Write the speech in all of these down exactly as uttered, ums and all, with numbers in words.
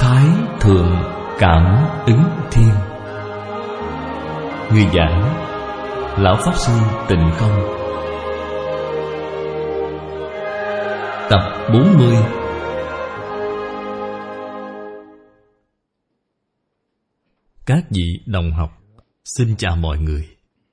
Thái Thượng Cảm Ứng Thiên. Người giảng Lão Pháp Sư Tịnh Không. Tập bốn mươi. Các vị đồng học, xin chào mọi người.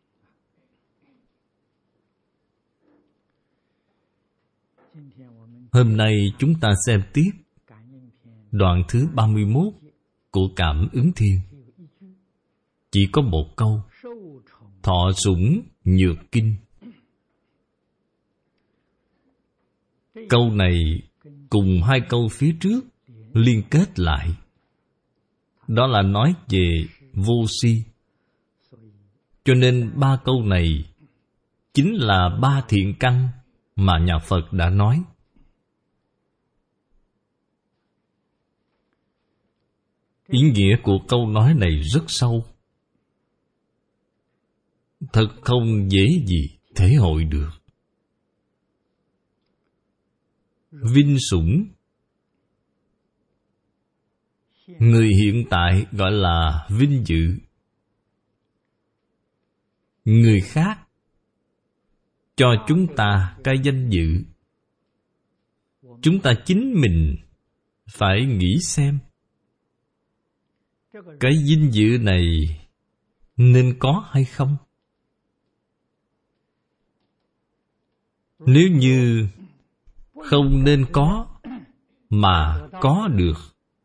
Hôm nay chúng ta xem tiếp đoạn thứ ba mươi mốt của Cảm Ứng Thiên. Chỉ có một câu: thọ sủng nhược kinh. Câu này cùng hai câu phía trước liên kết lại. Đó là nói về vô si. Cho nên ba câu này chính là ba thiện căn mà nhà Phật đã nói. Ý nghĩa của câu nói này rất sâu, thật không dễ gì thể hội được. Vinh sủng, người hiện tại gọi là vinh dự. Người khác cho chúng ta cái danh dự. Chúng ta chính mình phải nghĩ xem, cái vinh dự này nên có hay không? Nếu như không nên có mà có được,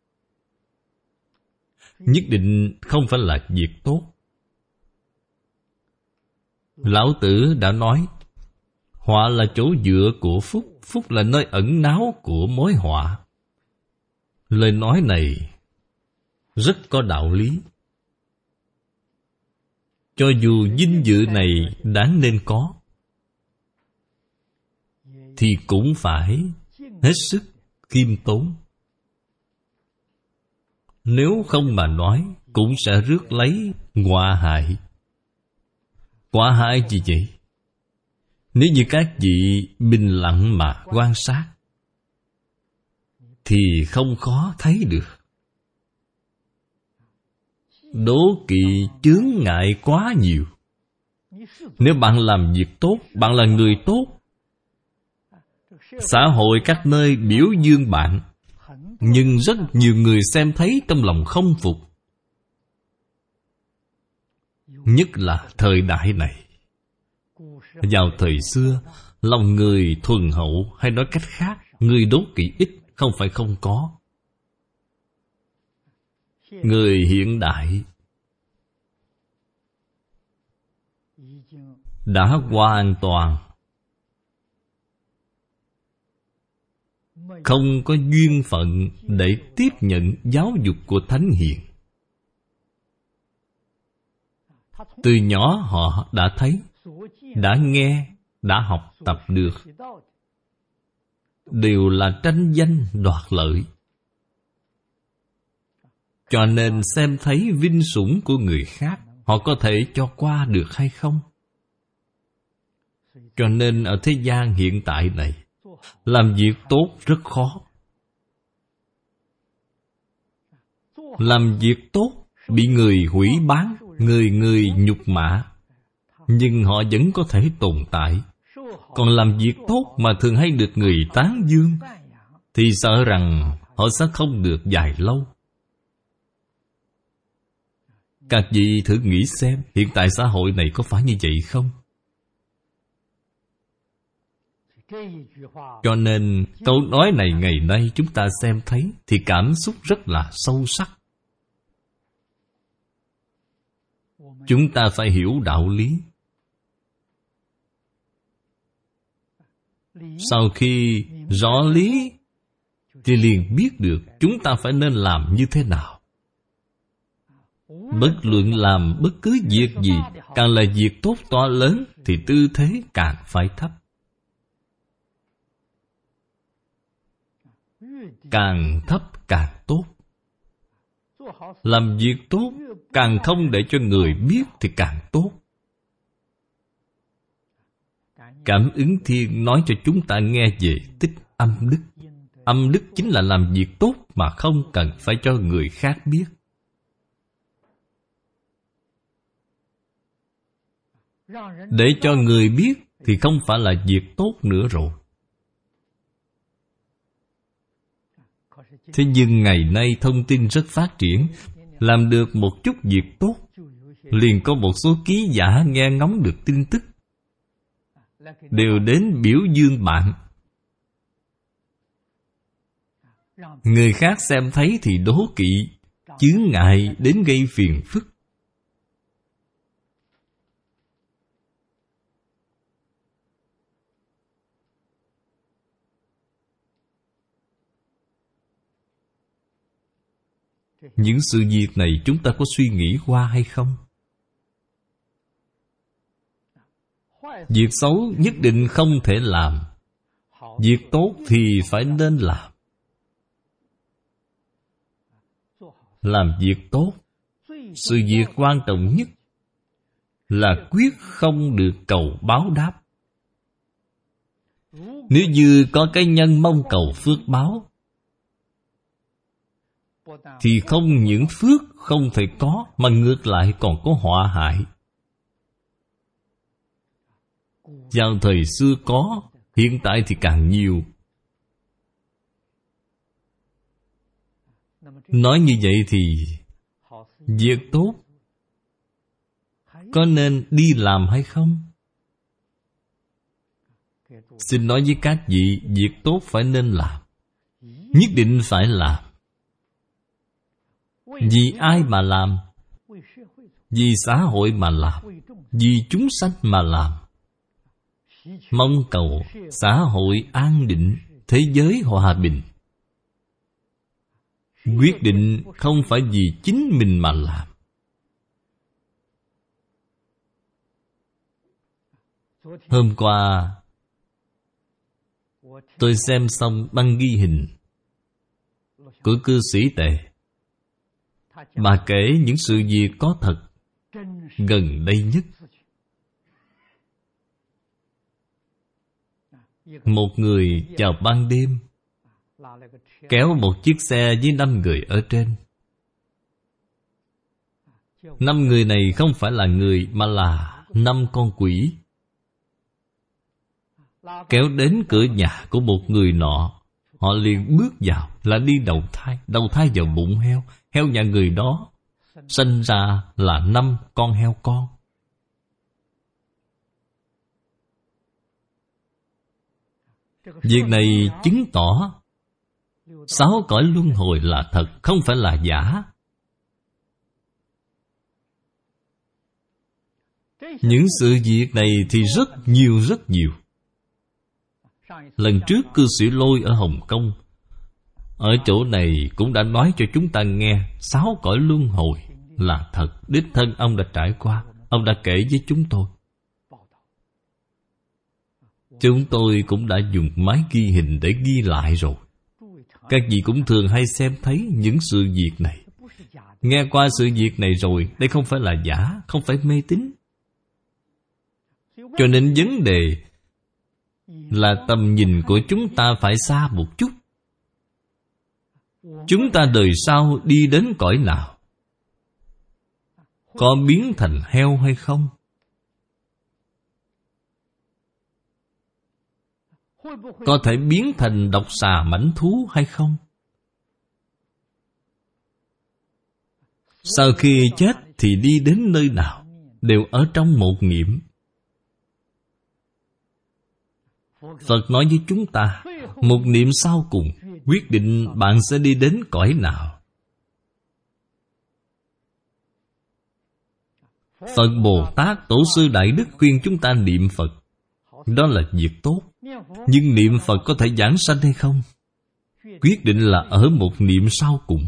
nhất định không phải là việc tốt. Lão Tử đã nói, họa là chỗ dựa của phúc, phúc là nơi ẩn náu của mối họa. Lời nói này rất có đạo lý. Cho dù vinh dự này đáng nên có, thì cũng phải hết sức khiêm tốn. Nếu không mà nói, cũng sẽ rước lấy họa hại. Họa hại gì vậy? Nếu như các vị bình lặng mà quan sát, thì không khó thấy được. Đố kỵ chướng ngại quá nhiều. Nếu bạn làm việc tốt, bạn là người tốt, xã hội các nơi biểu dương bạn, nhưng rất nhiều người xem thấy trong lòng không phục. Nhất là thời đại này. Vào thời xưa, lòng người thuần hậu, hay nói cách khác, người đố kỵ ít, không phải không có. Người hiện đại đã hoàn toàn không có duyên phận để tiếp nhận giáo dục của Thánh Hiền. Từ nhỏ họ đã thấy, đã nghe, đã học tập được, đều là tranh danh đoạt lợi. Cho nên xem thấy vinh sủng của người khác, họ có thể cho qua được hay không? Cho nên ở thế gian hiện tại này, làm việc tốt rất khó. Làm việc tốt bị người hủy báng, người người nhục mạ, nhưng họ vẫn có thể tồn tại. Còn làm việc tốt mà thường hay được người tán dương, thì sợ rằng họ sẽ không được dài lâu. Các vị thử nghĩ xem, hiện tại xã hội này có phải như vậy không? Cho nên câu nói này ngày nay chúng ta xem thấy thì cảm xúc rất là sâu sắc. Chúng ta phải hiểu đạo lý. Sau khi rõ lý thì liền biết được chúng ta phải nên làm như thế nào. Bất luận làm bất cứ việc gì, càng là việc tốt to lớn thì tư thế càng phải thấp. Càng thấp càng tốt. Làm việc tốt, càng không để cho người biết thì càng tốt. Cảm Ứng Thiên nói cho chúng ta nghe về tích âm đức. Âm đức chính là làm việc tốt mà không cần phải cho người khác biết. Để cho người biết thì không phải là việc tốt nữa rồi. Thế nhưng ngày nay thông tin rất phát triển, làm được một chút việc tốt, liền có một số ký giả nghe ngóng được tin tức, đều đến biểu dương bạn. Người khác xem thấy thì đố kỵ, chướng ngại đến gây phiền phức. Những sự việc này chúng ta có suy nghĩ qua hay không? Việc xấu nhất định không thể làm, việc tốt thì phải nên làm. Làm việc tốt, sự việc quan trọng nhất là quyết không được cầu báo đáp. Nếu như có cái nhân mong cầu phước báo, thì không những phước không thể có, mà ngược lại còn có họa hại. Vào thời xưa có, hiện tại thì càng nhiều. Nói như vậy thì việc tốt có nên đi làm hay không? Xin nói với các vị, việc tốt phải nên làm, nhất định phải làm. Vì ai mà làm? Vì xã hội mà làm, vì chúng sanh mà làm. Mong cầu xã hội an định, thế giới hòa bình. Quyết định không phải vì chính mình mà làm. Hôm qua tôi xem xong băng ghi hình của cư sĩ Tề. Bà kể những sự việc có thật gần đây nhất. Một người vào ban đêm kéo một chiếc xe với năm người ở trên. Năm người này không phải là người, mà là năm con quỷ. Kéo đến cửa nhà của một người nọ, họ liền bước vào là đi đầu thai. Đầu thai vào bụng heo. Heo nhà người đó sinh ra là năm con heo con. Việc này chứng tỏ sáu cõi luân hồi là thật, không phải là giả. Những sự việc này thì rất nhiều rất nhiều. Lần trước cư sĩ Lôi ở Hồng Kông, ở chỗ này cũng đã nói cho chúng ta nghe sáu cõi luân hồi là thật. Đích thân ông đã trải qua, ông đã kể với chúng tôi. Chúng tôi cũng đã dùng máy ghi hình để ghi lại rồi. Các vị cũng thường hay xem thấy những sự việc này. Nghe qua sự việc này rồi, đây không phải là giả, không phải mê tín. Cho nên vấn đề là tầm nhìn của chúng ta phải xa một chút. Chúng ta đời sau đi đến cõi nào? Có biến thành heo hay không? Có thể biến thành độc xà mãnh thú hay không? Sau khi chết thì đi đến nơi nào? Đều ở trong một niệm. Phật nói với chúng ta, một niệm sau cùng quyết định bạn sẽ đi đến cõi nào. Phật Bồ Tát Tổ sư Đại Đức khuyên chúng ta niệm Phật, đó là việc tốt. Nhưng niệm Phật có thể giảng sanh hay không? Quyết định là ở một niệm sau cùng.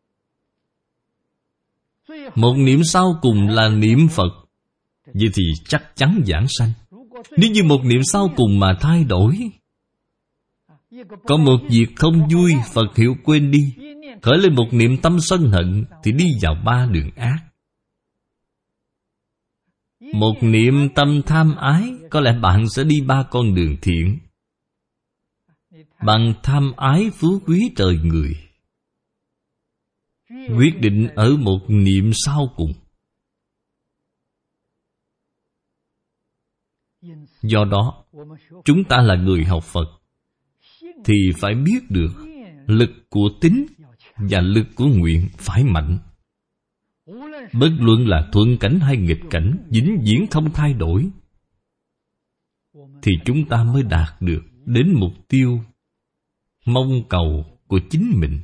Một niệm sau cùng là niệm Phật, vậy thì chắc chắn giảng sanh. Nếu như một niệm sau cùng mà thay đổi, có một việc không vui, Phật hiệu quên đi, khởi lên một niệm tâm sân hận, thì đi vào ba đường ác. Một niệm tâm tham ái, có lẽ bạn sẽ đi ba con đường thiện. Bằng tham ái phú quý trời người, quyết định ở một niệm sau cùng. Do đó, chúng ta là người học Phật thì phải biết được lực của tín và lực của nguyện phải mạnh. Bất luận là thuận cảnh hay nghịch cảnh, vĩnh viễn không thay đổi, thì chúng ta mới đạt được đến mục tiêu mong cầu của chính mình.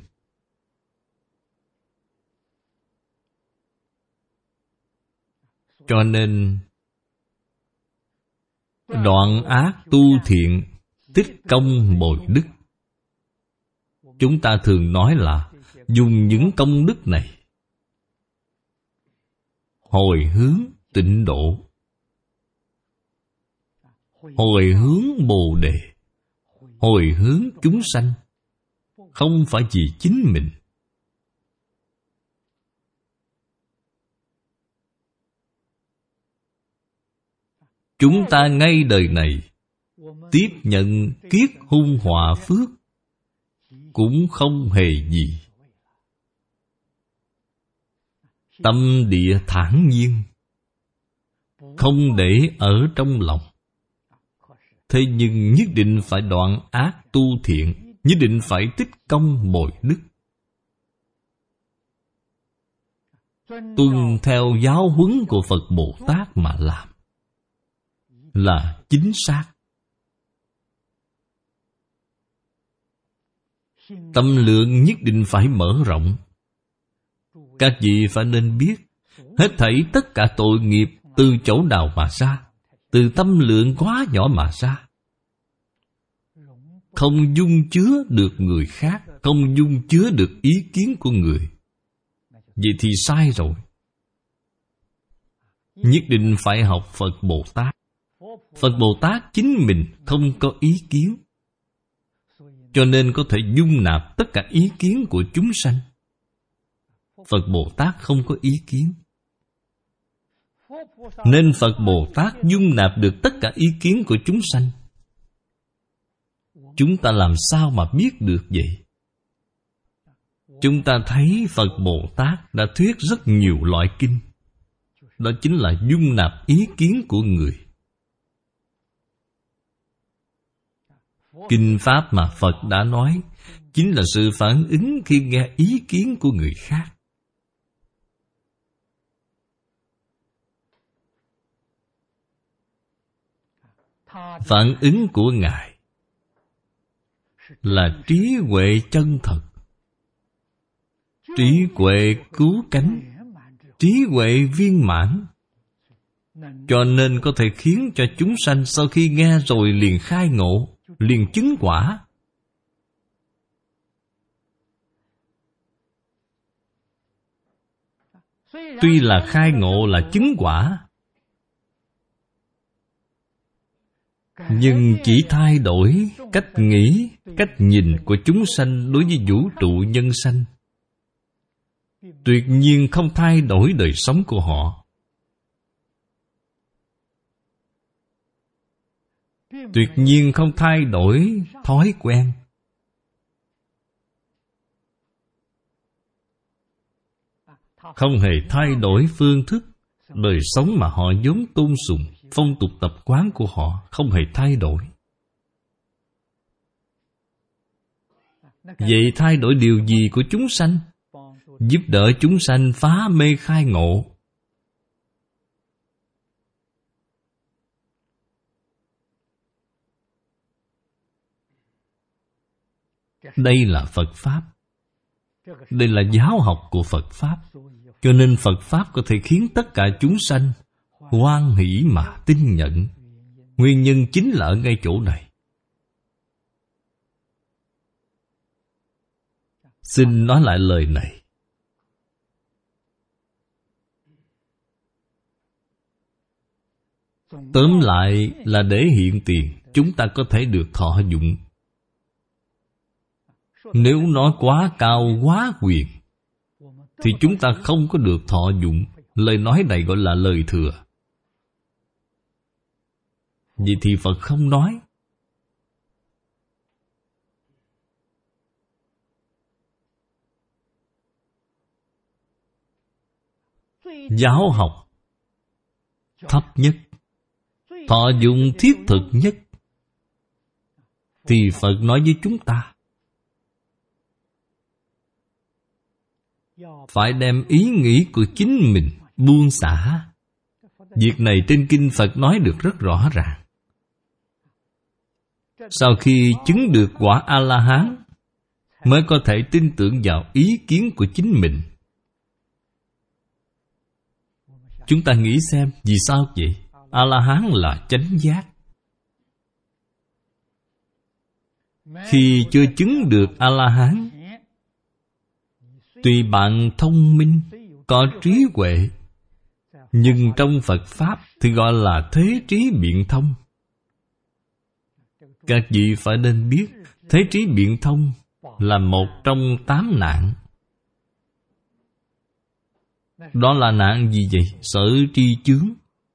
Cho nên đoạn ác tu thiện, tích công bồi đức. Chúng ta thường nói là dùng những công đức này hồi hướng tịnh độ, hồi hướng Bồ Đề, hồi hướng chúng sanh, không phải vì chính mình. Chúng ta ngay đời này tiếp nhận kiết hung họa phước cũng không hề gì. Tâm địa thản nhiên, không để ở trong lòng. Thế nhưng nhất định phải đoạn ác tu thiện, nhất định phải tích công bồi đức. Tuân theo giáo huấn của Phật Bồ Tát mà làm là chính xác. Tâm lượng nhất định phải mở rộng. Các vị phải nên biết, hết thảy tất cả tội nghiệp từ chỗ nào mà ra? Từ tâm lượng quá nhỏ mà ra. Không dung chứa được người khác, không dung chứa được ý kiến của người. Vậy thì sai rồi. Nhất định phải học Phật Bồ Tát. Phật Bồ Tát chính mình không có ý kiến, cho nên có thể dung nạp tất cả ý kiến của chúng sanh. Phật Bồ Tát không có ý kiến, nên Phật Bồ Tát dung nạp được tất cả ý kiến của chúng sanh. Chúng ta làm sao mà biết được vậy? Chúng ta thấy Phật Bồ Tát đã thuyết rất nhiều loại kinh. Đó chính là dung nạp ý kiến của người. Kinh Pháp mà Phật đã nói chính là sự phản ứng khi nghe ý kiến của người khác. Phản ứng của Ngài là trí huệ chân thật, trí huệ cứu cánh, trí huệ viên mãn, cho nên có thể khiến cho chúng sanh sau khi nghe rồi liền khai ngộ, liền chứng quả. Tuy là khai ngộ là chứng quả, nhưng chỉ thay đổi cách nghĩ, cách nhìn của chúng sanh đối với vũ trụ nhân sanh, tuyệt nhiên không thay đổi đời sống của họ. Tuyệt nhiên không thay đổi thói quen. Không hề thay đổi phương thức đời sống mà họ vốn tôn sùng. Phong tục tập quán của họ không hề thay đổi. Vậy thay đổi điều gì của chúng sanh? Giúp đỡ chúng sanh phá mê khai ngộ. Đây là Phật Pháp. Đây là giáo học của Phật Pháp. Cho nên Phật Pháp có thể khiến tất cả chúng sanh hoan hỷ mà tin nhận. Nguyên nhân chính là ở ngay chỗ này. Xin nói lại lời này. Tóm lại là để hiện tiền chúng ta có thể được thọ dụng. Nếu nói quá cao quá quyền thì chúng ta không có được thọ dụng. Lời nói này gọi là lời thừa. Vậy thì Phật không nói. giáo học thấp nhất, thọ dụng thiết thực nhất, thì Phật nói với chúng ta phải đem ý nghĩ của chính mình buông xả. Việc này trên kinh Phật nói được rất rõ ràng. Sau khi chứng được quả A-la-hán mới có thể tin tưởng vào ý kiến của chính mình. Chúng ta nghĩ xem vì sao vậy? A-la-hán là chánh giác. Khi chưa chứng được A-la-hán, tuy bạn thông minh, có trí huệ, nhưng trong Phật Pháp thì gọi là thế trí biện thông. Các vị phải nên biết, thế trí biện thông là một trong tám nạn. Đó là nạn gì vậy? Sở tri chướng.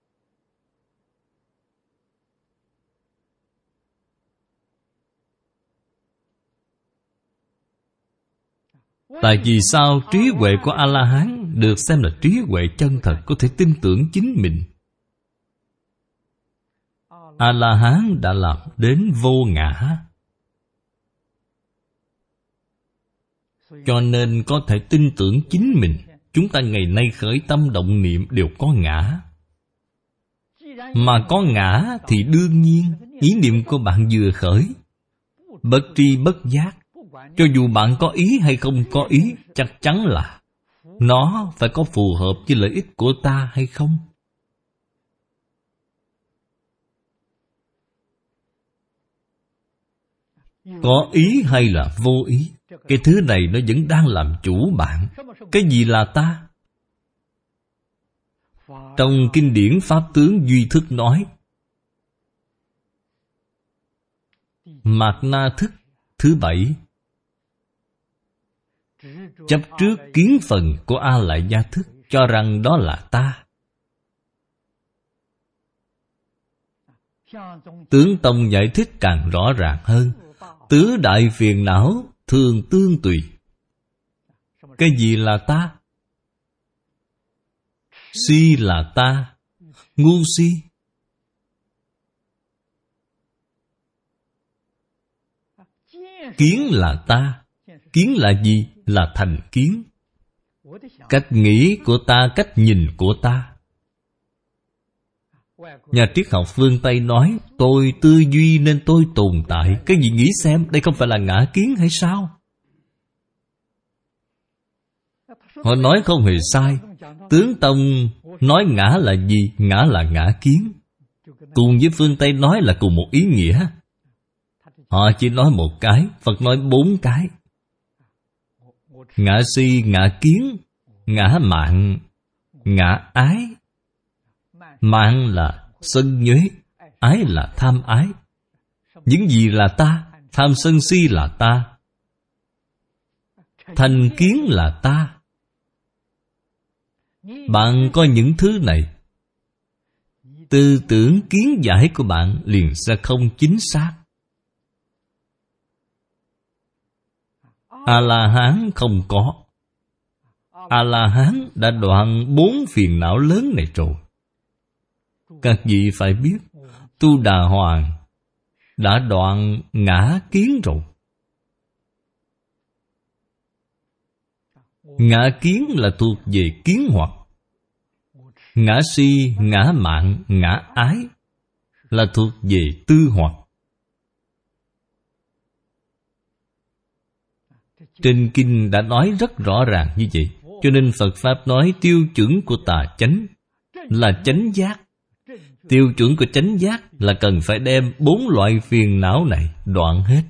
Tại vì sao trí huệ của A-la-hán được xem là trí huệ chân thật, có thể tin tưởng chính mình? A-la-hán đã làm đến vô ngã, cho nên có thể tin tưởng chính mình. Chúng ta ngày nay khởi tâm động niệm đều có ngã. Mà có ngã thì đương nhiên ý niệm của bạn vừa khởi, bất tri bất giác, cho dù bạn có ý hay không có ý, chắc chắn là nó phải có phù hợp với lợi ích của ta hay không. Có ý hay là vô ý, cái thứ này nó vẫn đang làm chủ bạn. Cái gì là ta? Trong kinh điển Pháp Tướng Duy Thức nói, Mạt Na thức thứ bảy, chấp trước kiến phần của A Lại Gia thức, cho rằng đó là ta. Tướng Tông giải thích càng rõ ràng hơn. Tứ đại phiền não thường tương tùy. Cái gì là ta? Si là ta, ngu si. Kiến là ta. Kiến là gì? Là thành kiến. Cách nghĩ của ta, cách nhìn của ta. Nhà triết học phương Tây nói, tôi tư duy nên tôi tồn tại. Cái gì nghĩ xem, đây không phải là ngã kiến hay sao? Họ nói không hề sai. Tướng Tông nói ngã là gì? Ngã là ngã kiến. Cùng với phương Tây nói là cùng một ý nghĩa. Họ chỉ nói một cái, Phật nói bốn cái. Ngã si, ngã kiến, ngã mạn, ngã ái. Mạn là sân nhuế, ái là tham ái. Những gì là ta? Tham sân si là ta. Thành kiến là ta. Bạn có những thứ này, tư tưởng kiến giải của bạn liền sẽ không chính xác. A-la-hán không có. A-la-hán đã đoạn bốn phiền não lớn này rồi. Các vị phải biết, Tu Đà Hoàng đã đoạn ngã kiến rồi. Ngã kiến là thuộc về kiến hoặc. Ngã si, ngã mạn, ngã ái là thuộc về tư hoặc. Trên kinh đã nói rất rõ ràng như vậy. Cho nên Phật Pháp nói tiêu chuẩn của tà chánh là chánh giác. Tiêu chuẩn của chánh giác là cần phải đem bốn loại phiền não này đoạn hết.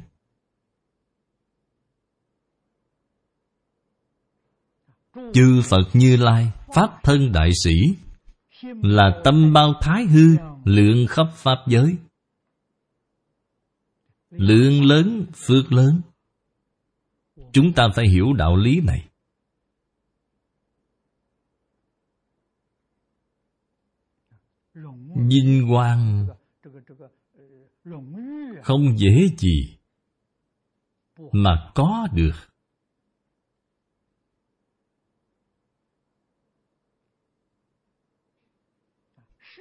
Chư Phật Như Lai, Pháp Thân Đại Sĩ là tâm bao thái hư, lượng khắp Pháp giới. Lượng lớn, phước lớn. Chúng ta phải hiểu đạo lý này. Vinh quang không dễ gì mà có được.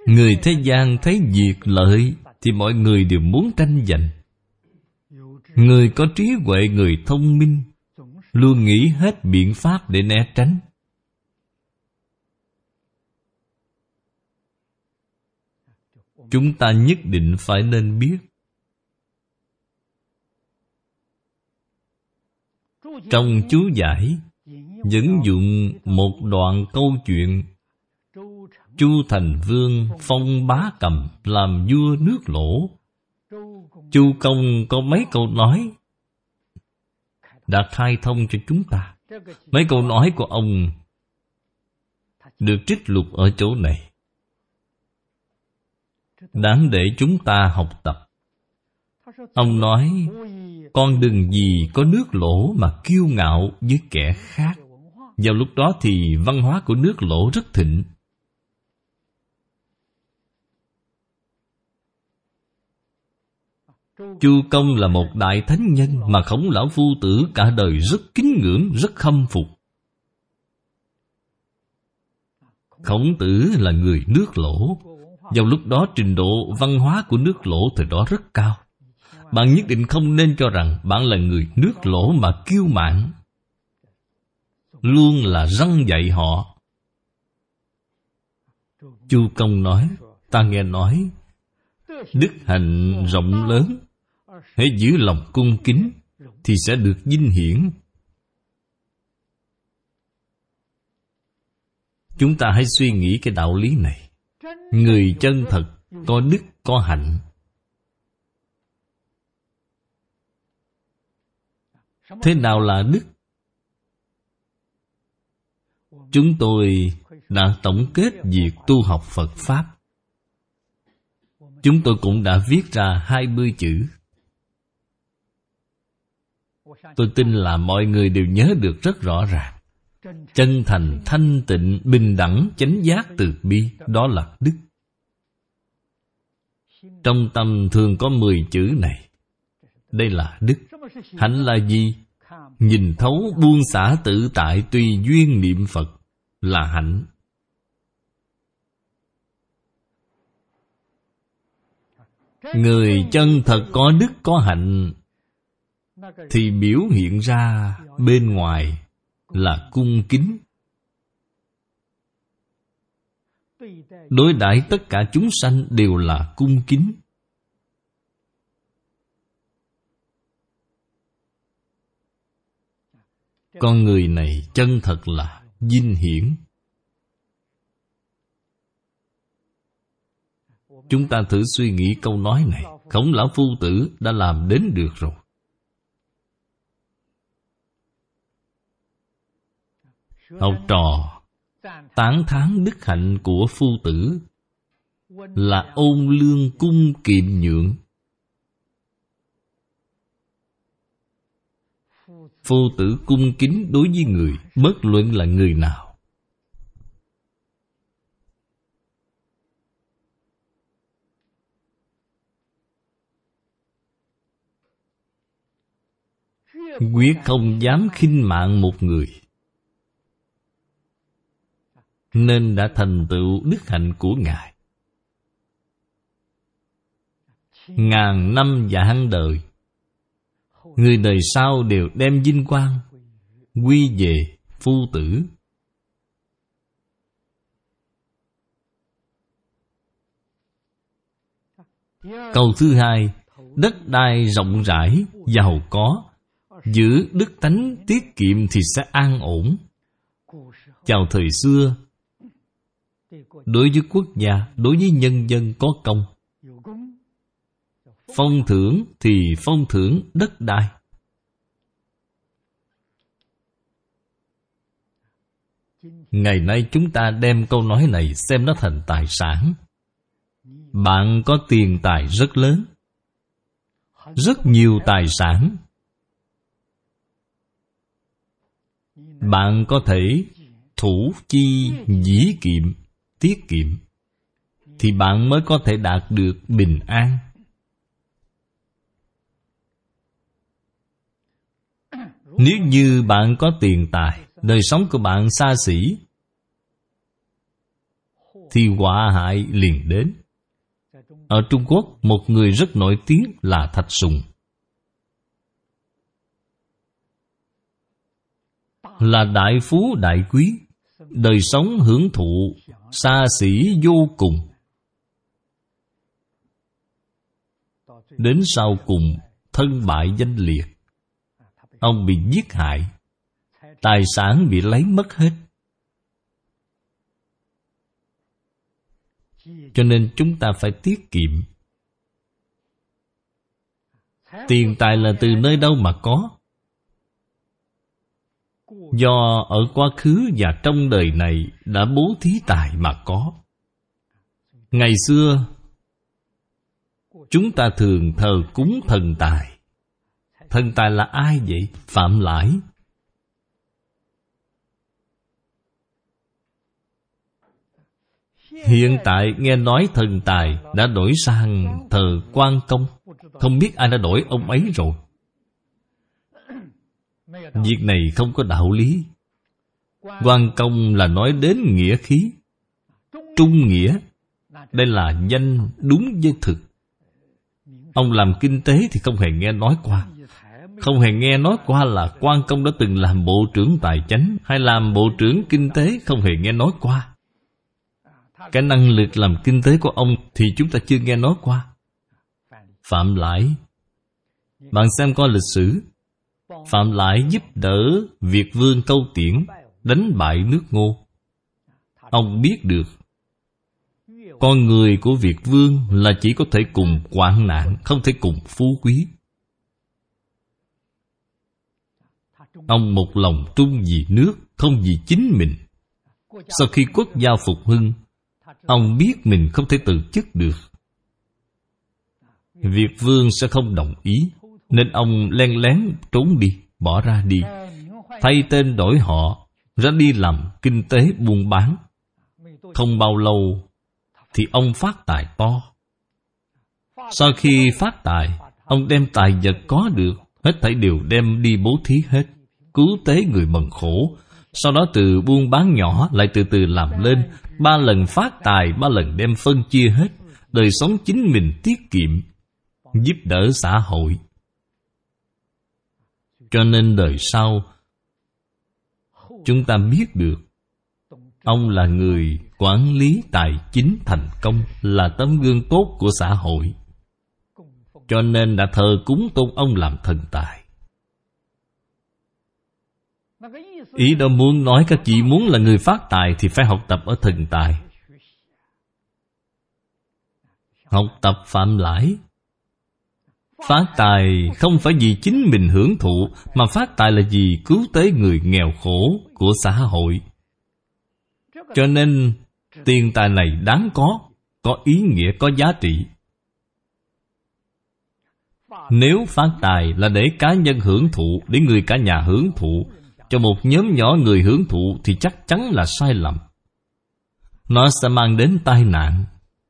Người thế gian thấy việc lợi thì mọi người đều muốn tranh giành. Người có trí huệ, người thông minh luôn nghĩ hết biện pháp để né tránh. Chúng ta nhất định phải nên biết. Trong chú giải dẫn dụng một đoạn câu chuyện Chu Thành Vương phong Bá Cầm làm vua nước Lỗ. Chu Công có mấy câu nói đã khai thông cho chúng ta. Mấy câu nói của ông được trích lục ở chỗ này, đáng để chúng ta học tập. Ông nói, con đừng vì có nước Lỗ mà kiêu ngạo với kẻ khác. Vào lúc đó thì văn hóa của nước Lỗ rất thịnh. Chu Công là một đại thánh nhân mà Khổng Lão Phu Tử cả đời rất kính ngưỡng, rất khâm phục. Khổng Tử là người nước Lỗ. Vào lúc đó trình độ văn hóa của nước Lỗ thời đó rất cao. Bạn nhất định không nên cho rằng bạn là người nước Lỗ mà kiêu mạn, luôn là răn dạy họ. Chu Công nói, ta nghe nói đức hạnh rộng lớn, hãy giữ lòng cung kính thì sẽ được vinh hiển. Chúng ta hãy suy nghĩ cái đạo lý này. Người chân thật, có đức, có hạnh. Thế nào là đức? Chúng tôi đã tổng kết việc tu học Phật Pháp. Chúng tôi cũng đã viết ra hai mươi chữ. Tôi tin là mọi người đều nhớ được rất rõ ràng. Chân thành, thanh tịnh, bình đẳng, chánh giác, từ bi, đó là đức. Trong tâm thường có mười chữ này. Đây là đức. Hạnh là gì? Nhìn thấu, buông xả, tự tại, tùy duyên niệm Phật là hạnh. Người chân thật có đức có hạnh thì biểu hiện ra bên ngoài là cung kính. Đối đãi tất cả chúng sanh đều là cung kính. Con người này chân thật là vinh hiển. Chúng ta thử suy nghĩ câu nói này. Khổng Lão Phu Tử đã làm đến được rồi. Học trò tán thán đức hạnh của Phu Tử là ôn lương cung kiệm nhượng. Phu Tử cung kính đối với người, bất luận là người nào. Quyết không dám khinh mạn một người, nên đã thành tựu đức hạnh của Ngài. Ngàn năm vạn đời, người đời sau đều đem vinh quang quy về Phu Tử. Câu thứ hai, đất đai rộng rãi, giàu có, giữ đức tánh tiết kiệm thì sẽ an ổn. Chào thời xưa, đối với quốc gia, đối với nhân dân có công, phong thưởng thì phong thưởng đất đai. Ngày nay chúng ta đem câu nói này xem nó thành tài sản. Bạn có tiền tài rất lớn, rất nhiều tài sản. Bạn có thể thủ chi dĩ kiệm, tiết kiệm, thì bạn mới có thể đạt được bình an. Nếu như bạn có tiền tài, đời sống của bạn xa xỉ, thì họa hại liền đến. Ở Trung Quốc, một người rất nổi tiếng là Thạch Sùng, là đại phú đại quý, đời sống hưởng thụ xa xỉ vô cùng. Đến sau cùng thân bại danh liệt, ông bị giết hại, tài sản bị lấy mất hết. Cho nên chúng ta phải tiết kiệm. Tiền tài là từ nơi đâu mà có? Do ở quá khứ và trong đời này đã bố thí tài mà có. Ngày xưa chúng ta thường thờ cúng thần tài. Thần tài là ai vậy? Phạm Lãi. Hiện tại nghe nói thần tài đã đổi sang thờ Quan Công. Không biết ai đã đổi ông ấy rồi. Việc này không có đạo lý. Quan Công là nói đến nghĩa khí, trung nghĩa. Đây là danh đúng với thực. Ông làm kinh tế thì không hề nghe nói qua. Không hề nghe nói qua là Quan Công đã từng làm bộ trưởng tài chánh hay làm bộ trưởng kinh tế, không hề nghe nói qua. Cái năng lực làm kinh tế của ông thì chúng ta chưa nghe nói qua. Phạm Lãi, bạn xem coi lịch sử. Phạm Lãi giúp đỡ Việt vương Câu Tiễn đánh bại nước Ngô. Ông biết được con người của Việt vương là chỉ có thể cùng hoạn nạn, không thể cùng phú quý. Ông một lòng trung vì nước, không vì chính mình. Sau khi quốc gia phục hưng, ông biết mình không thể từ chức được. Việt vương sẽ không đồng ý, nên ông len lén trốn đi, bỏ ra đi, thay tên đổi họ, ra đi làm kinh tế buôn bán. Không bao lâu thì ông phát tài to. Sau khi phát tài, ông đem tài vật có được, hết thảy đều đem đi bố thí hết, cứu tế người bần khổ. Sau đó từ buôn bán nhỏ lại từ từ làm lên. Ba lần phát tài, ba lần đem phân chia hết. Đời sống chính mình tiết kiệm, giúp đỡ xã hội. Cho nên đời sau chúng ta biết được ông là người quản lý tài chính thành công, là tấm gương tốt của xã hội. Cho nên đã thờ cúng tôn ông làm thần tài. Ý đó muốn nói các chị muốn là người phát tài thì phải học tập ở thần tài. Học tập Phạm Lãi. Phát tài không phải vì chính mình hưởng thụ, mà phát tài là vì cứu tế người nghèo khổ của xã hội. Cho nên tiền tài này đáng có, có ý nghĩa, có giá trị. Nếu phát tài là để cá nhân hưởng thụ, để người cả nhà hưởng thụ, cho một nhóm nhỏ người hưởng thụ thì chắc chắn là sai lầm. Nó sẽ mang đến tai nạn.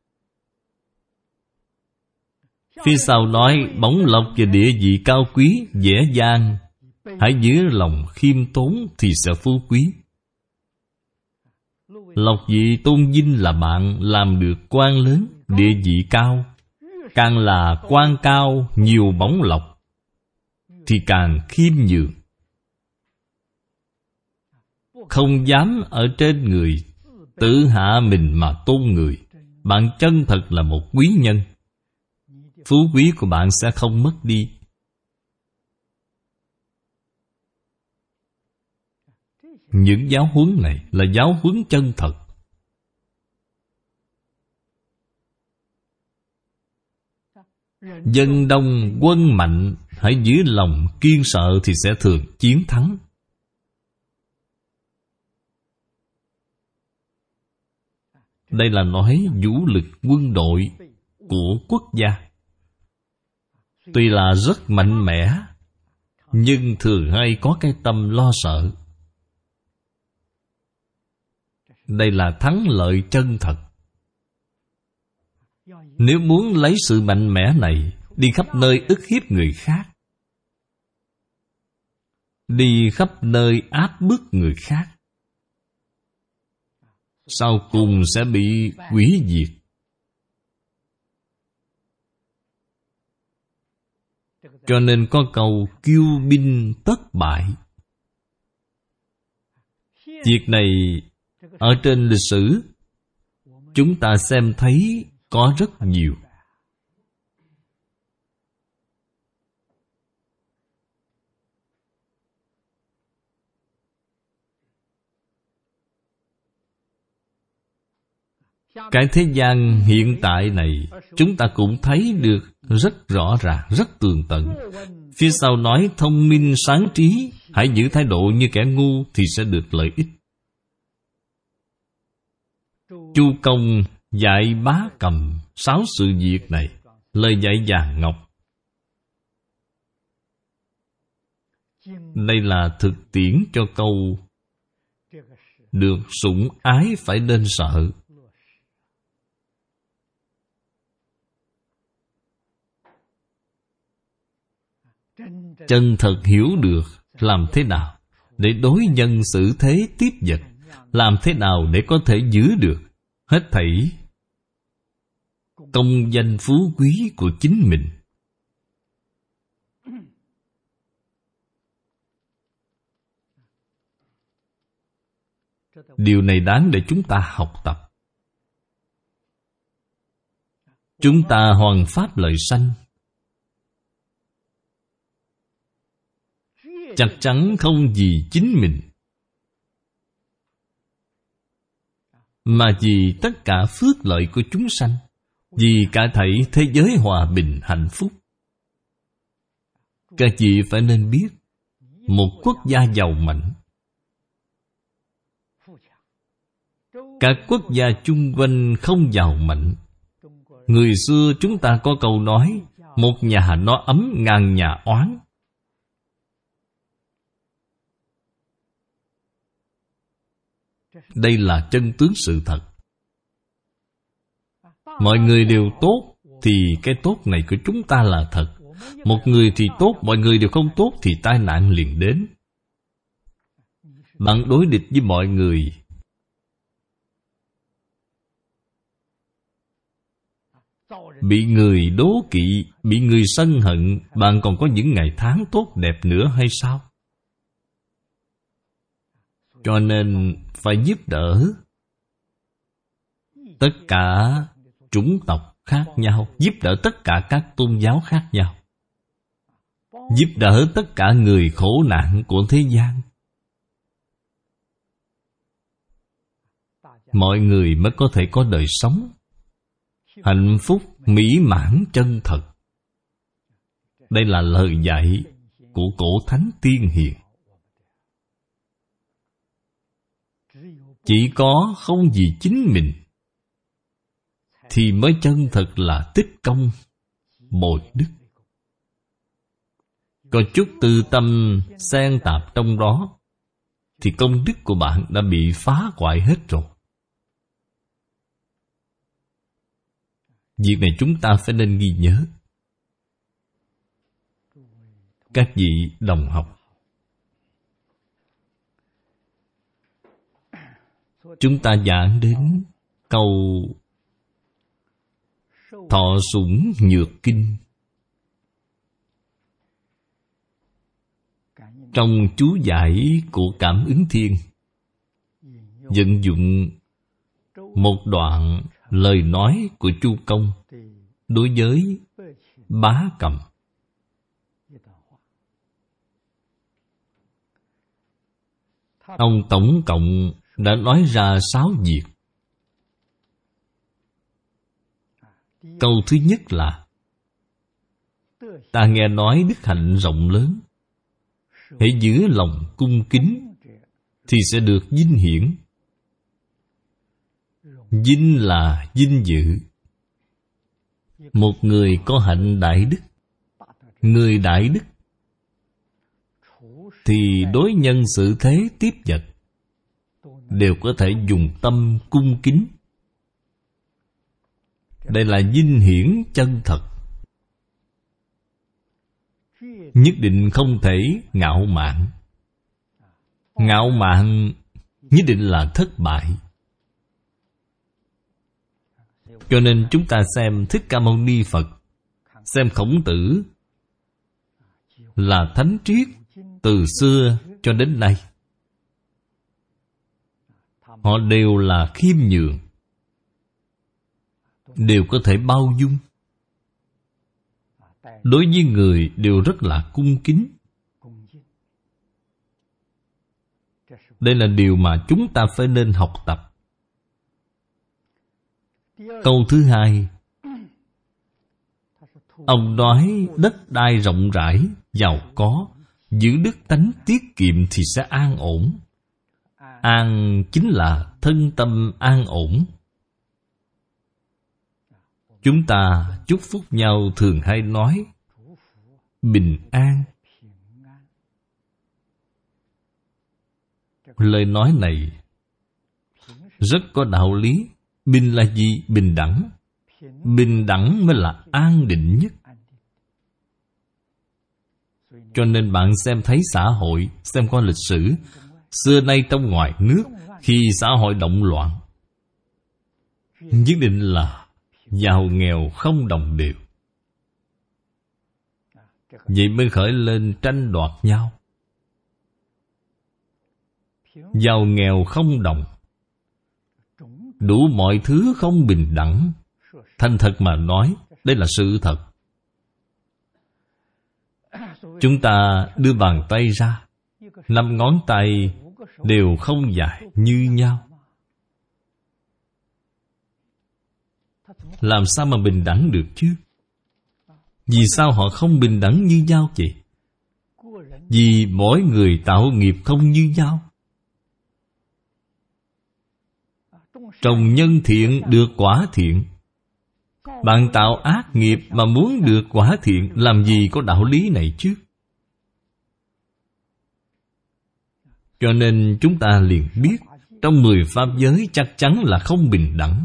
Phía sau nói bổng lộc và địa vị cao quý, dễ dàng. Hãy giữ lòng khiêm tốn thì sẽ phú quý. Lộc vị tôn vinh là bạn làm được quan lớn, địa vị cao. Càng là quan cao, nhiều bổng lộc, thì càng khiêm nhường. Không dám ở trên người, tự hạ mình mà tôn người. Bạn chân thật là một quý nhân, phú quý của bạn sẽ không mất đi. Những giáo huấn này là giáo huấn chân thật. Dân đông quân mạnh, hãy giữ lòng kiên sợ thì sẽ thường chiến thắng. Đây là nói vũ lực quân đội của quốc gia. Tuy là rất mạnh mẽ, nhưng thường hay có cái tâm lo sợ. Đây là thắng lợi chân thật. Nếu muốn lấy sự mạnh mẽ này đi khắp nơi ức hiếp người khác, đi khắp nơi áp bức người khác, sau cùng sẽ bị hủy diệt. Cho nên có câu kiêu binh tất bại. Việc này ở trên lịch sử chúng ta xem thấy có rất nhiều. Cái thế gian hiện tại này chúng ta cũng thấy được rất rõ ràng, rất tường tận. Phía sau nói thông minh sáng trí, hãy giữ thái độ như kẻ ngu thì sẽ được lợi ích. Chu Công dạy Bá Cầm sáu sự việc này, lời dạy vàng ngọc. Đây là thực tiễn cho câu được sủng ái phải nên sợ. Chân thật hiểu được làm thế nào để đối nhân xử thế tiếp vật, làm thế nào để có thể giữ được hết thảy công danh phú quý của chính mình. Điều này đáng để chúng ta học tập. Chúng ta hoằng pháp lợi sanh, chắc chắn không vì chính mình, mà vì tất cả phước lợi của chúng sanh, vì cả thảy thế giới hòa bình hạnh phúc. Các vị phải nên biết, một quốc gia giàu mạnh, các quốc gia chung quanh không giàu mạnh. Người xưa chúng ta có câu nói, một nhà nó ấm ngàn nhà oán. Đây là chân tướng sự thật. Mọi người đều tốt thì cái tốt này của chúng ta là thật. Một người thì tốt, mọi người đều không tốt thì tai nạn liền đến. Bạn đối địch với mọi người, bị người đố kỵ, bị người sân hận, bạn còn có những ngày tháng tốt đẹp nữa hay sao? Cho nên phải giúp đỡ tất cả chủng tộc khác nhau, giúp đỡ tất cả các tôn giáo khác nhau, giúp đỡ tất cả người khổ nạn của thế gian. Mọi người mới có thể có đời sống hạnh phúc, mỹ mãn, chân thật. Đây là lời dạy của cổ thánh tiên hiền. Chỉ có không vì chính mình thì mới chân thật là tích công bồi đức. Có chút tư tâm xen tạp trong đó thì công đức của bạn đã bị phá hoại hết rồi. Việc này chúng ta phải nên ghi nhớ. Các vị đồng học, chúng ta giảng đến câu thọ sủng nhược kinh. Trong chú giải của Cảm Ứng Thiên vận dụng một đoạn lời nói của Chu Công đối với Bá Cầm. Ông tổng cộng đã nói ra sáu việc. Câu thứ nhất là: ta nghe nói đức hạnh rộng lớn, hãy giữ lòng cung kính thì sẽ được vinh hiển. Vinh là vinh dự. Một người có hạnh đại đức, người đại đức thì đối nhân xử thế tiếp vật đều có thể dùng tâm cung kính. Đây là vinh hiển chân thật. Nhất định không thể ngạo mạn. Ngạo mạn nhất định là thất bại. Cho nên chúng ta xem Thích Ca Mâu Ni Phật, xem Khổng Tử, là thánh triết từ xưa cho đến nay. Họ đều là khiêm nhường, đều có thể bao dung, đối với người đều rất là cung kính. Đây là điều mà chúng ta phải nên học tập. Câu thứ hai, ông nói đất đai rộng rãi, giàu có, giữ đức tánh tiết kiệm thì sẽ an ổn. An chính là thân tâm an ổn. Chúng ta chúc phúc nhau thường hay nói bình an. Lời nói này rất có đạo lý. Bình là gì? Bình đẳng. Bình đẳng mới là an định nhất. Cho nên bạn xem thấy xã hội, xem qua lịch sử, xưa nay trong ngoài nước, khi xã hội động loạn, nhất định là giàu nghèo không đồng đều. Vậy mới khởi lên tranh đoạt nhau. Giàu nghèo không đồng, đủ mọi thứ không bình đẳng. Thành thật mà nói, đây là sự thật. Chúng ta đưa bàn tay ra, năm ngón tay đều không dài như nhau. Làm sao mà bình đẳng được chứ? Vì sao họ không bình đẳng như nhau vậy? Vì mỗi người tạo nghiệp không như nhau. Trồng nhân thiện được quả thiện. Bạn tạo ác nghiệp mà muốn được quả thiện, làm gì có đạo lý này chứ? Cho nên chúng ta liền biết, trong mười pháp giới chắc chắn là không bình đẳng.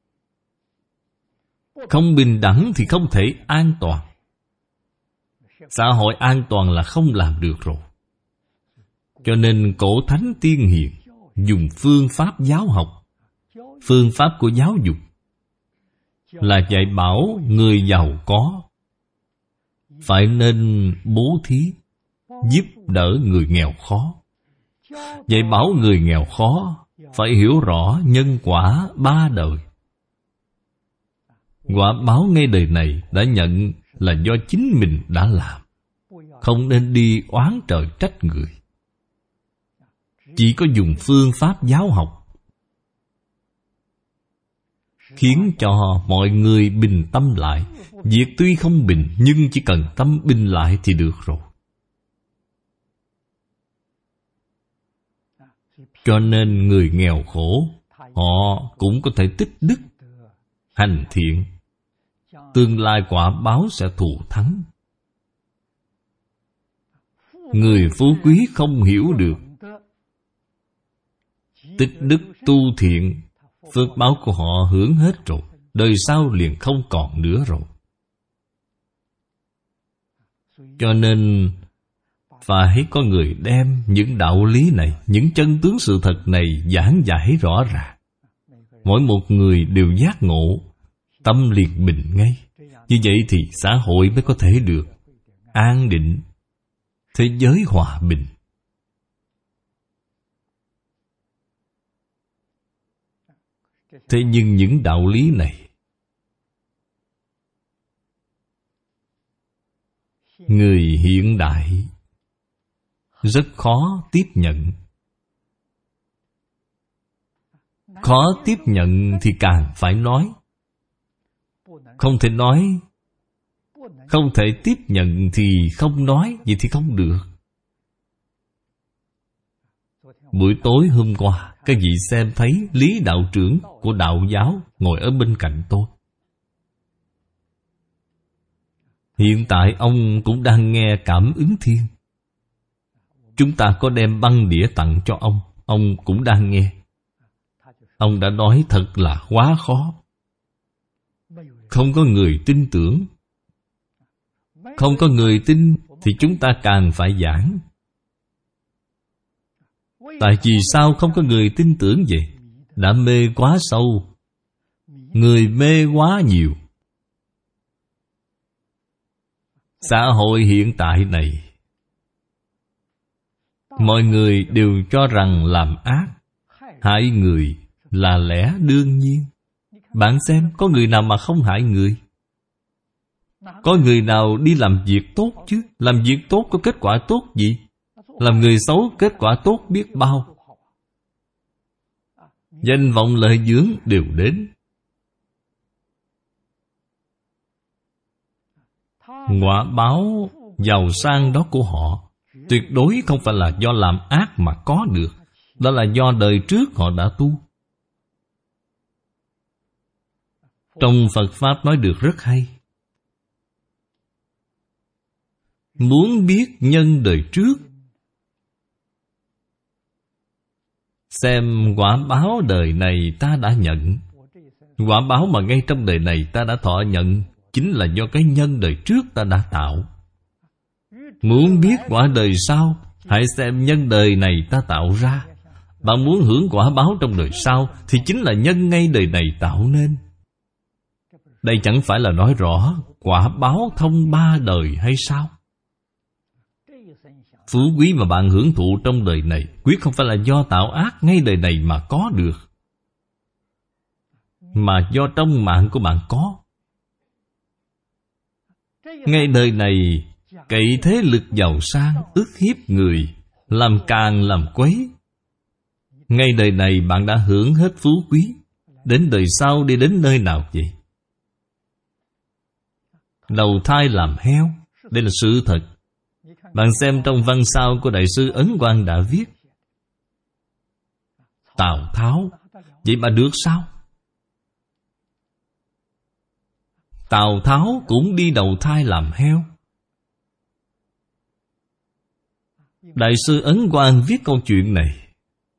Không bình đẳng thì không thể an toàn. Xã hội an toàn là không làm được rồi. Cho nên cổ thánh tiên hiền dùng phương pháp giáo học, phương pháp của giáo dục, là dạy bảo người giàu có phải nên bố thí, giúp đỡ người nghèo khó. Dạy bảo người nghèo khó phải hiểu rõ nhân quả ba đời. Quả báo ngay đời này đã nhận là do chính mình đã làm. Không nên đi oán trời trách người. Chỉ có dùng phương pháp giáo học, khiến cho mọi người bình tâm lại. Việc tuy không bình, nhưng chỉ cần tâm bình lại thì được rồi. Cho nên người nghèo khổ, họ cũng có thể tích đức, hành thiện. Tương lai quả báo sẽ thù thắng. Người phú quý không hiểu được tích đức tu thiện, phước báo của họ hưởng hết rồi, đời sau liền không còn nữa rồi. Cho nên phải có người đem những đạo lý này, những chân tướng sự thật này giảng giải rõ ràng. Mỗi một người đều giác ngộ, tâm liền bình ngay. Như vậy thì xã hội mới có thể được an định, thế giới hòa bình. Thế nhưng những đạo lý này, người hiện đại rất khó tiếp nhận. Khó tiếp nhận thì càng phải nói. Không thể nói, không thể tiếp nhận thì không nói, vậy thì không được. Buổi tối hôm qua, các vị xem thấy Lý đạo trưởng của đạo giáo ngồi ở bên cạnh tôi. Hiện tại ông cũng đang nghe Cảm Ứng Thiên. Chúng ta có đem băng đĩa tặng cho ông, ông cũng đang nghe. Ông đã nói thật là quá khó. Không có người tin tưởng. Không có người tin thì chúng ta càng phải giảng. Tại vì sao không có người tin tưởng vậy? Đã mê quá sâu. Người mê quá nhiều. Xã hội hiện tại này, mọi người đều cho rằng làm ác, hại người là lẽ đương nhiên. Bạn xem, có người nào mà không hại người? Có người nào đi làm việc tốt chứ? Làm việc tốt có kết quả tốt gì? Làm người xấu kết quả tốt biết bao. Danh vọng lợi dưỡng đều đến. Quả báo giàu sang đó của họ tuyệt đối không phải là do làm ác mà có được. Đó là do đời trước họ đã tu. Trong Phật Pháp nói được rất hay. Muốn biết nhân đời trước, xem quả báo đời này ta đã nhận. Quả báo mà ngay trong đời này ta đã thọ nhận chính là do cái nhân đời trước ta đã tạo. Muốn biết quả đời sau, hãy xem nhân đời này ta tạo ra. Bạn muốn hưởng quả báo trong đời sau thì chính là nhân ngay đời này tạo nên. Đây chẳng phải là nói rõ quả báo thông ba đời hay sao? Phú quý mà bạn hưởng thụ trong đời này quyết không phải là do tạo ác ngay đời này mà có được, mà do trong mạng của bạn có. Ngay đời này cậy thế lực giàu sang, ức hiếp người, làm càng làm quấy. Ngay đời này bạn đã hưởng hết phú quý. Đến đời sau đi đến nơi nào vậy? Đầu thai làm heo. Đây là sự thật. Bạn xem trong văn sao của Đại sư Ấn Quang đã viết. Tào Tháo, vậy mà được sao? Tào Tháo cũng đi đầu thai làm heo. Đại sư Ấn Quang viết câu chuyện này,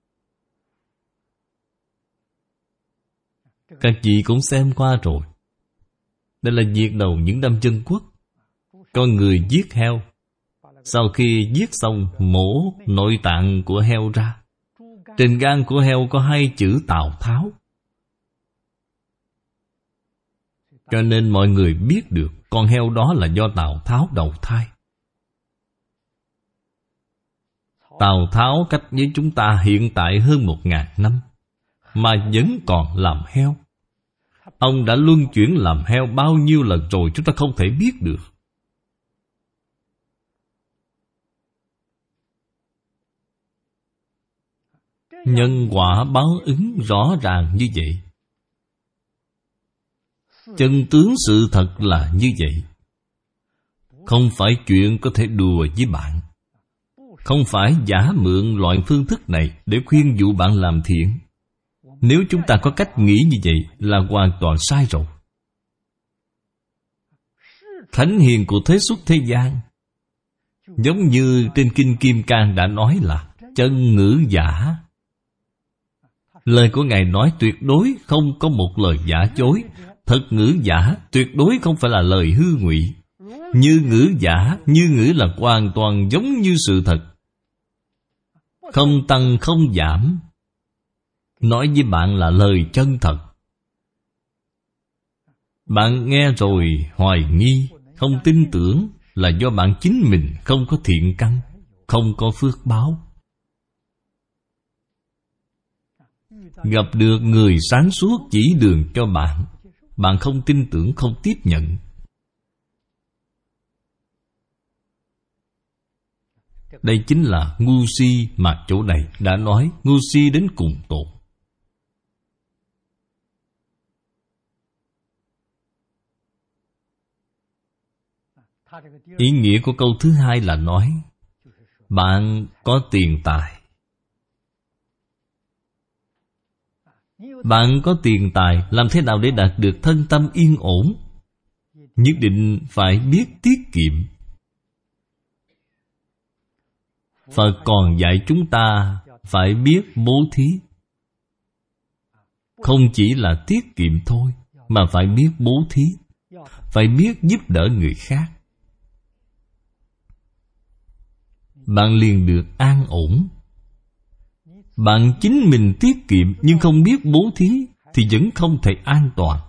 các chị cũng xem qua rồi. Đây là việc đầu những năm Dân Quốc. Có người giết heo. Sau khi giết xong, mổ nội tạng của heo ra. Trên gan của heo có hai chữ Tào Tháo. Cho nên mọi người biết được con heo đó là do Tào Tháo đầu thai. Tào Tháo cách với chúng ta hiện tại hơn một ngàn năm, mà vẫn còn làm heo. Ông đã luân chuyển làm heo bao nhiêu lần rồi chúng ta không thể biết được. Nhân quả báo ứng rõ ràng như vậy. Chân tướng sự thật là như vậy. Không phải chuyện có thể đùa với bạn. Không phải giả mượn loại phương thức này để khuyên dụ bạn làm thiện. Nếu chúng ta có cách nghĩ như vậy là hoàn toàn sai rồi. Thánh hiền của thế xuất thế gian, giống như trên Kinh Kim Cang đã nói là chân ngữ giả. Lời của Ngài nói tuyệt đối không có một lời giả dối. Thật ngữ giả tuyệt đối không phải là lời hư ngụy. Như ngữ giả, như ngữ là hoàn toàn giống như sự thật, không tăng không giảm. Nói với bạn là lời chân thật. Bạn nghe rồi hoài nghi, không tin tưởng là do bạn chính mình không có thiện căn, không có phước báo. Gặp được người sáng suốt chỉ đường cho bạn, bạn không tin tưởng, không tiếp nhận. Đây chính là ngu si mà chỗ này đã nói ngu si đến cùng tột. Ý nghĩa của câu thứ hai là nói bạn có tiền tài. Bạn có tiền tài, làm thế nào để đạt được thân tâm yên ổn? Nhất định phải biết tiết kiệm. Phật còn dạy chúng ta phải biết bố thí. Không chỉ là tiết kiệm thôi, mà phải biết bố thí, phải biết giúp đỡ người khác. Bạn liền được an ổn. Bạn chính mình tiết kiệm nhưng không biết bố thí, thì vẫn không thể an toàn.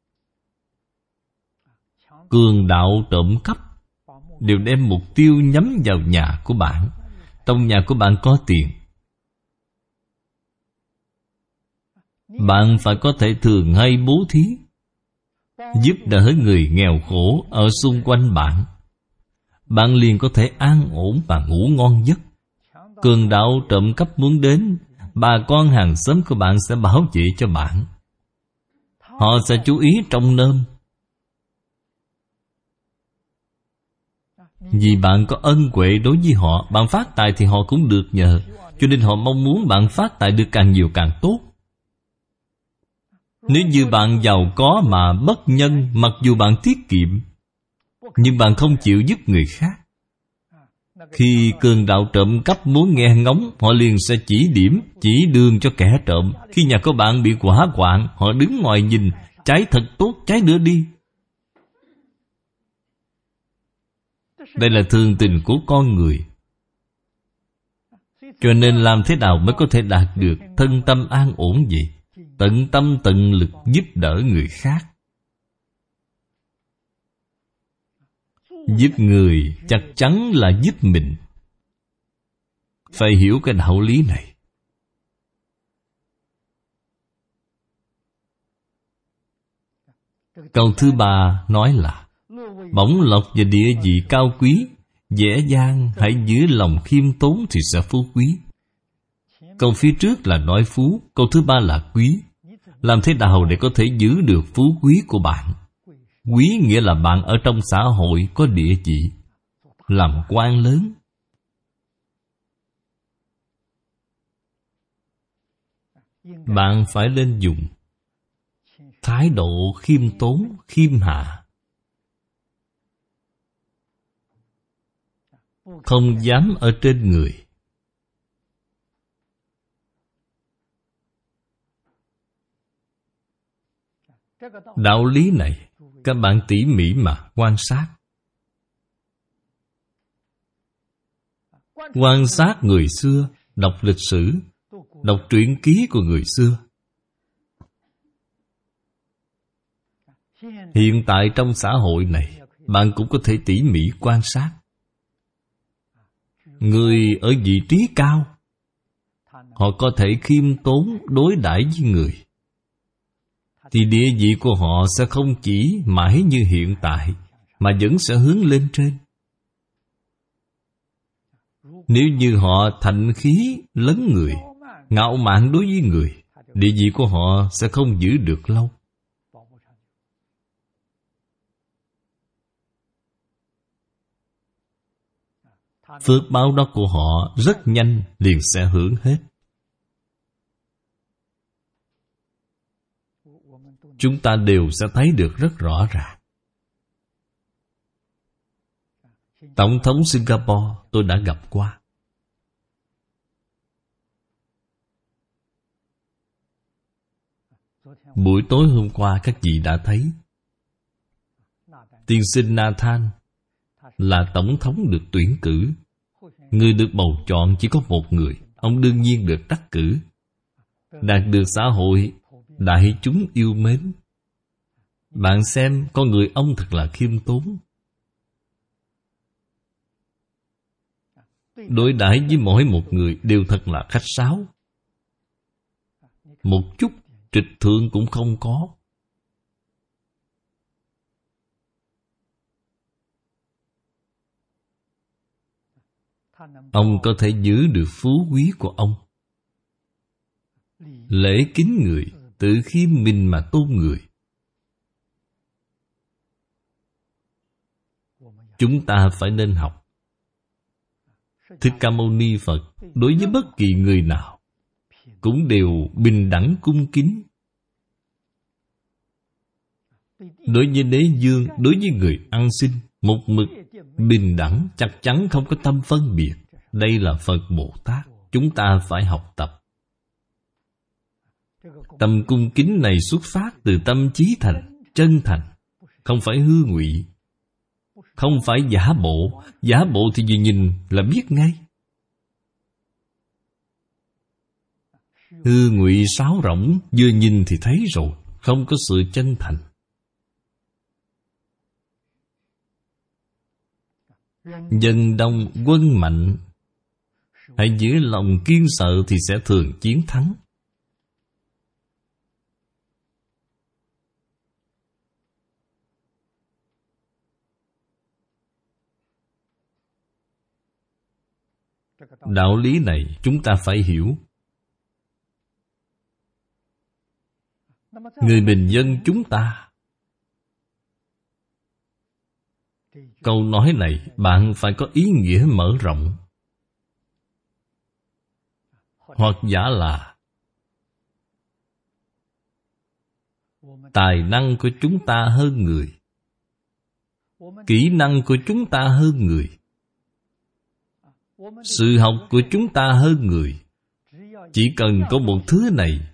Cường đạo trộm cắp đều đem mục tiêu nhắm vào nhà của bạn. Trong nhà của bạn có tiền, bạn phải có thể thường hay bố thí, giúp đỡ người nghèo khổ ở xung quanh bạn. Bạn liền có thể an ổn và ngủ ngon giấc. Cường đạo trộm cắp muốn đến, bà con hàng xóm của bạn sẽ bảo vệ cho bạn. Họ sẽ chú ý trông nom, vì bạn có ân huệ đối với họ. Bạn phát tài thì họ cũng được nhờ, cho nên họ mong muốn bạn phát tài được càng nhiều càng tốt. Nếu như bạn giàu có mà bất nhân, mặc dù bạn tiết kiệm, nhưng bạn không chịu giúp người khác, khi cường đạo trộm cắp muốn nghe ngóng, họ liền sẽ chỉ điểm, chỉ đường cho kẻ trộm. Khi nhà của bạn bị hỏa hoạn, họ đứng ngoài nhìn, cháy thật tốt, cháy nữa đi. Đây là thường tình của con người. Cho nên làm thế nào mới có thể đạt được thân tâm an ổn vậy? Tận tâm tận lực giúp đỡ người khác. Giúp người chắc chắn là giúp mình. Phải hiểu cái đạo lý này. Câu thứ ba nói là bổng lộc và địa vị cao quý, dễ dàng hãy giữ lòng khiêm tốn thì sẽ phú quý. Câu phía trước là nói phú, câu thứ ba là quý. Làm thế nào để có thể giữ được phú quý của bạn? Quý nghĩa là bạn ở trong xã hội có địa vị, làm quan lớn. Bạn phải lên dùng thái độ khiêm tốn, khiêm hạ, không dám ở trên người. Đạo lý này các bạn tỉ mỉ mà quan sát. Quan sát người xưa, đọc lịch sử, đọc truyện ký của người xưa. Hiện tại trong xã hội này, bạn cũng có thể tỉ mỉ quan sát. Người ở vị trí cao, họ có thể khiêm tốn đối đãi với người, thì địa vị của họ sẽ không chỉ mãi như hiện tại, mà vẫn sẽ hướng lên trên. Nếu như họ thạnh khí lấn người, ngạo mạn đối với người, địa vị của họ sẽ không giữ được lâu. Phước báo đó của họ rất nhanh liền sẽ hưởng hết. Chúng ta đều sẽ thấy được rất rõ ràng. Tổng thống Singapore tôi đã gặp qua. Buổi tối hôm qua các vị đã thấy tiên sinh Nathan là tổng thống được tuyển cử. Người được bầu chọn chỉ có một người. Ông đương nhiên được đắc cử, đạt được xã hội đại chúng yêu mến. Bạn xem con người ông thật là khiêm tốn, đối đãi với mỗi một người đều thật là khách sáo, một chút trịch thượng cũng không có. Ông có thể giữ được phú quý của ông. Lễ kính người, tự khiêm mình mà tôn người. Chúng ta phải nên học. Thích Ca Mâu Ni Phật đối với bất kỳ người nào cũng đều bình đẳng cung kính. Đối với đế vương, đối với người ăn xin, một mực bình đẳng, chắc chắn không có tâm phân biệt. Đây là Phật Bồ Tát, chúng ta phải học tập. Tâm cung kính này xuất phát từ tâm chí thành, chân thành, không phải hư ngụy, không phải giả bộ. Giả bộ thì vừa nhìn là biết ngay. Hư ngụy sáo rỗng, vừa nhìn thì thấy rồi, không có sự chân thành. Dân đông quân mạnh, hãy giữ lòng kiên sợ thì sẽ thường chiến thắng. Đạo lý này chúng ta phải hiểu. Người bình dân chúng ta, câu nói này bạn phải có ý nghĩa mở rộng. Hoặc giả là tài năng của chúng ta hơn người, kỹ năng của chúng ta hơn người, sự học của chúng ta hơn người. Chỉ cần có một thứ này,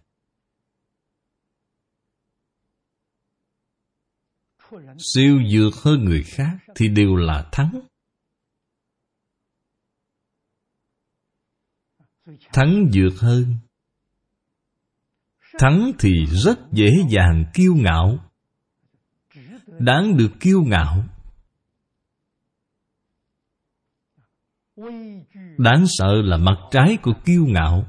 siêu vượt hơn người khác thì đều là thắng. Thắng vượt hơn, thắng thì rất dễ dàng kiêu ngạo, đáng được kiêu ngạo. Đáng sợ là mặt trái của kiêu ngạo.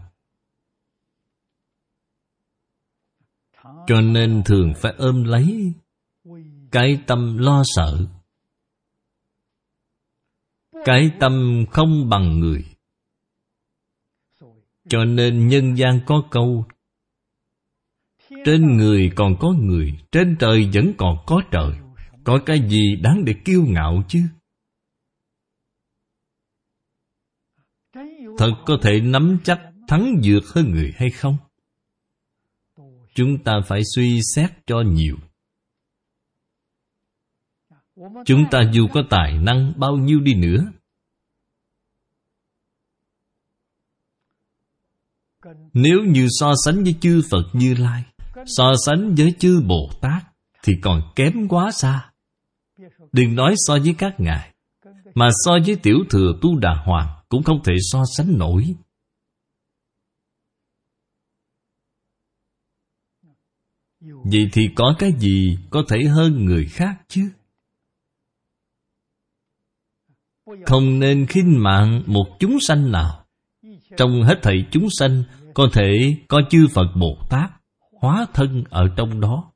Cho nên thường phải ôm lấy cái tâm lo sợ, cái tâm không bằng người. Cho nên nhân gian có câu: trên người còn có người, trên trời vẫn còn có trời. Có cái gì đáng để kiêu ngạo chứ? Thật có thể nắm chắc thắng vượt hơn người hay không? Chúng ta phải suy xét cho nhiều. Chúng ta dù có tài năng bao nhiêu đi nữa, nếu như so sánh với chư Phật Như Lai, so sánh với chư Bồ Tát, thì còn kém quá xa. Đừng nói so với các ngài, mà so với Tiểu Thừa Tu Đà Hoàng cũng không thể so sánh nổi. Vậy thì có cái gì có thể hơn người khác chứ? Không nên khinh mạng một chúng sanh nào. Trong hết thảy chúng sanh, có thể có chư Phật Bồ Tát hóa thân ở trong đó.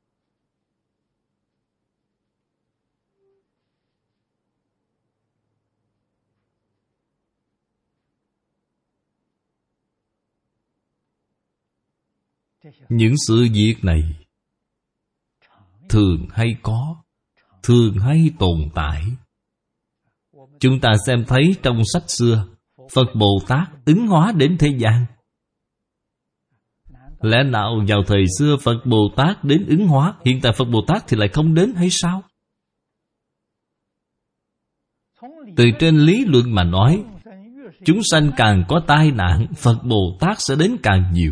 Những sự việc này thường hay có, thường hay tồn tại. Chúng ta xem thấy trong sách xưa, Phật Bồ Tát ứng hóa đến thế gian. Lẽ nào vào thời xưa Phật Bồ Tát đến ứng hóa, hiện tại Phật Bồ Tát thì lại không đến hay sao? Từ trên lý luận mà nói, chúng sanh càng có tai nạn, Phật Bồ Tát sẽ đến càng nhiều.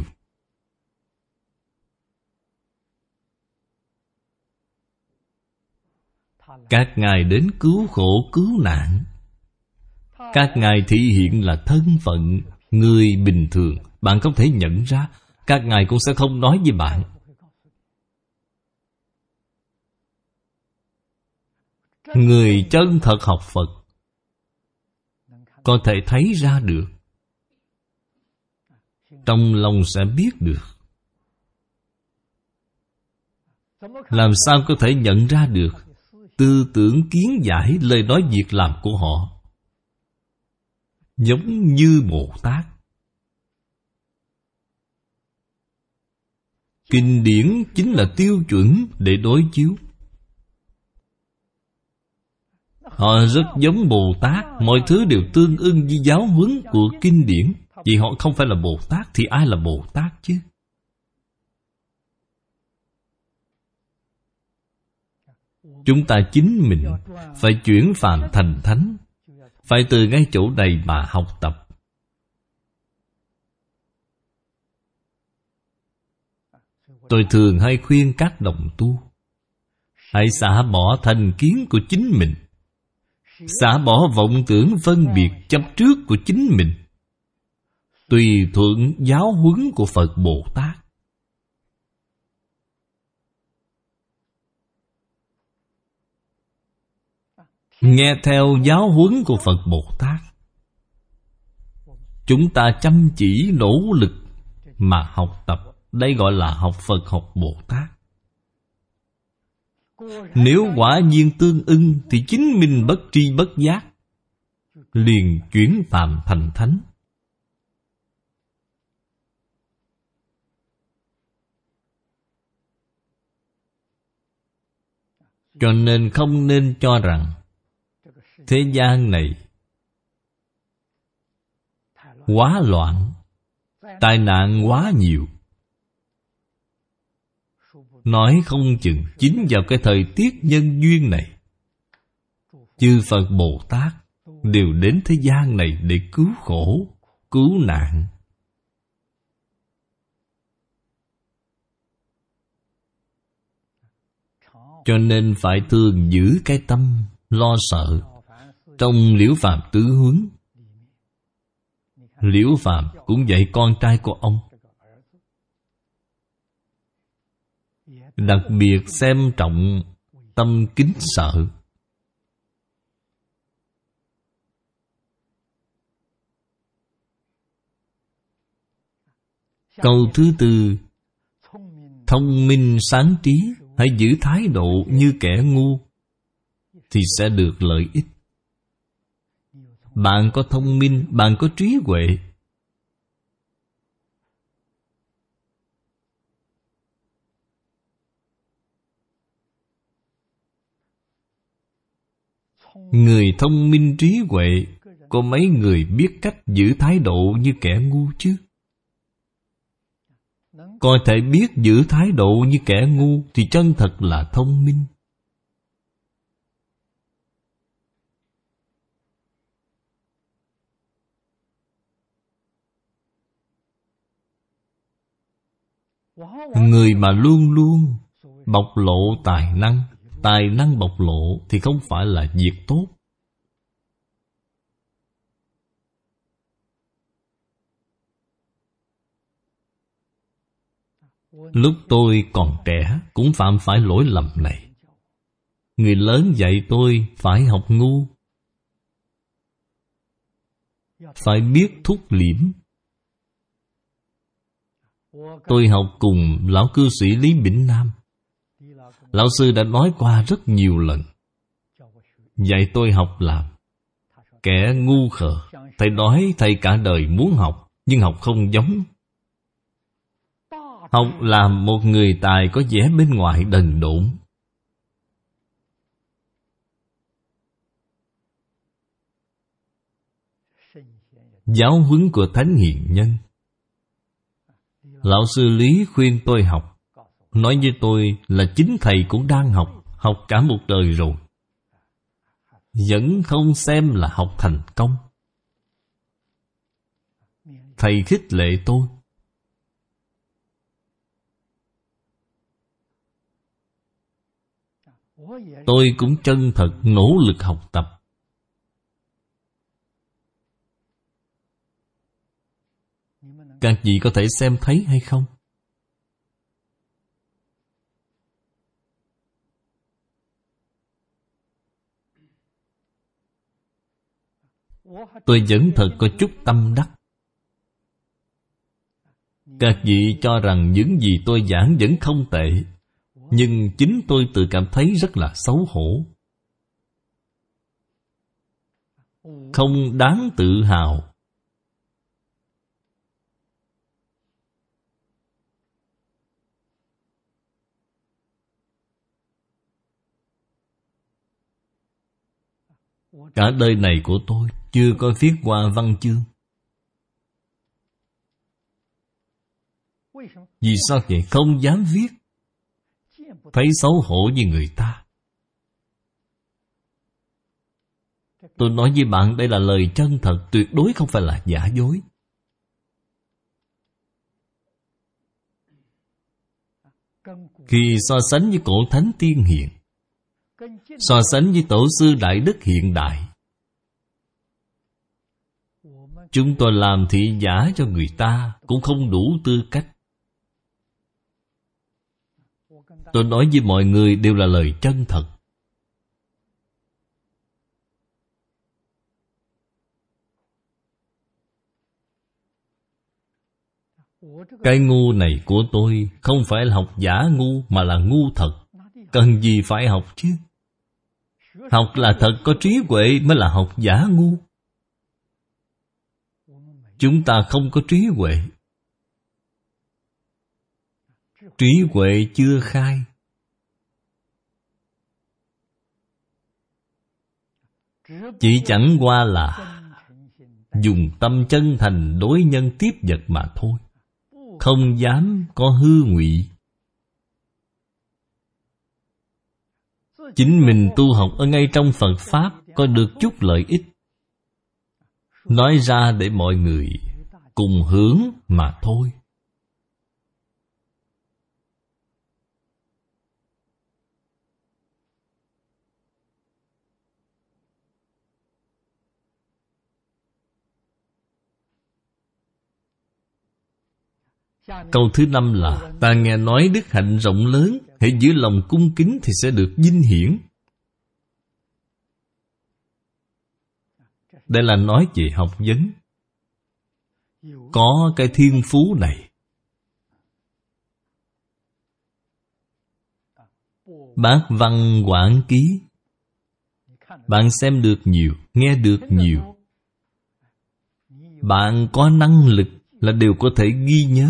Các ngài đến cứu khổ cứu nạn. Các ngài thị hiện là thân phận người bình thường, bạn không thể nhận ra. Các ngài cũng sẽ không nói với bạn. Người chân thật học Phật có thể thấy ra được, trong lòng sẽ biết được. Làm sao có thể nhận ra được tư tưởng kiến giải, lời nói việc làm của họ giống như Bồ Tát? Kinh điển chính là tiêu chuẩn để đối chiếu. Họ rất giống Bồ Tát, mọi thứ đều tương ưng với giáo huấn của kinh điển. Vì họ không phải là Bồ Tát thì ai là Bồ Tát chứ? Chúng ta chính mình phải chuyển phàm thành thánh, phải từ ngay chỗ này mà học tập. Tôi thường hay khuyên các đồng tu, hãy xả bỏ thành kiến của chính mình, xả bỏ vọng tưởng phân biệt chấp trước của chính mình, tùy thuận giáo huấn của Phật Bồ Tát. Nghe theo giáo huấn của Phật Bồ Tát, chúng ta chăm chỉ nỗ lực mà học tập. Đây gọi là học Phật, học Bồ Tát. Nếu quả nhiên tương ưng thì chính mình bất tri bất giác liền chuyển phàm thành thánh. Cho nên không nên cho rằng thế gian này quá loạn, tai nạn quá nhiều. Nói không chừng chính vào cái thời tiết nhân duyên này, chư Phật Bồ Tát đều đến thế gian này để cứu khổ, cứu nạn. Cho nên phải thường giữ cái tâm lo sợ. Trong Liễu Phàm Tứ Huấn, Liễu Phàm cũng dạy con trai của ông, đặc biệt xem trọng tâm kính sợ. Câu thứ tư, thông minh sáng trí, hãy giữ thái độ như kẻ ngu thì sẽ được lợi ích. Bạn có thông minh, bạn có trí huệ, người thông minh trí huệ, có mấy người biết cách giữ thái độ như kẻ ngu chứ? Có thể biết giữ thái độ như kẻ ngu thì chân thật là thông minh. Người mà luôn luôn bộc lộ tài năng, tài năng bộc lộ thì không phải là việc tốt. Lúc tôi còn trẻ cũng phạm phải lỗi lầm này. Người lớn dạy tôi phải học ngu, phải biết thúc liễm. Tôi học cùng lão cư sĩ Lý Bỉnh Nam. Lão sư đã nói qua rất nhiều lần, dạy tôi học làm kẻ ngu khờ. Thầy nói thầy cả đời muốn học, nhưng học không giống. Học làm một người tài có vẻ bên ngoài đần độn. Giáo huấn của Thánh Hiền Nhân. Lão sư Lý khuyên tôi học, nói với tôi là chính thầy cũng đang học, học cả một đời rồi, vẫn không xem là học thành công. Thầy khích lệ tôi. Tôi cũng chân thật nỗ lực học tập. Các vị có thể xem thấy hay không? Tôi vẫn thật có chút tâm đắc. Các vị cho rằng những gì tôi giảng vẫn không tệ, nhưng chính tôi tự cảm thấy rất là xấu hổ, không đáng tự hào. Cả đời này của tôi chưa có viết qua văn chương. Vì sao vậy? Không dám viết, thấy xấu hổ với người ta. Tôi nói với bạn đây là lời chân thật, tuyệt đối không phải là giả dối. Khi so sánh với cổ thánh tiên hiền, so sánh với tổ sư đại đức hiện đại, Chúng tôi làm thị giả cho người ta cũng không đủ tư cách. Tôi nói với mọi người đều là lời chân thật. Cái ngu này của tôi không phải là học giả ngu, mà là ngu thật. Cần gì phải học chứ? Học là thật có trí huệ mới là học giả ngu. Chúng ta không có trí huệ. Trí huệ chưa khai. Chỉ chẳng qua là dùng tâm chân thành đối nhân tiếp vật mà thôi. Không dám có hư ngụy. Chính mình tu học ở ngay trong Phật Pháp có được chút lợi ích, nói ra để mọi người cùng hưởng mà thôi. Câu thứ năm là: ta nghe nói đức hạnh rộng lớn, hãy giữ lòng cung kính thì sẽ được vinh hiển. Đây là nói về học vấn. Có cái thiên phú này, bát văn quảng ký, bạn xem được nhiều, nghe được nhiều, bạn có năng lực là đều có thể ghi nhớ.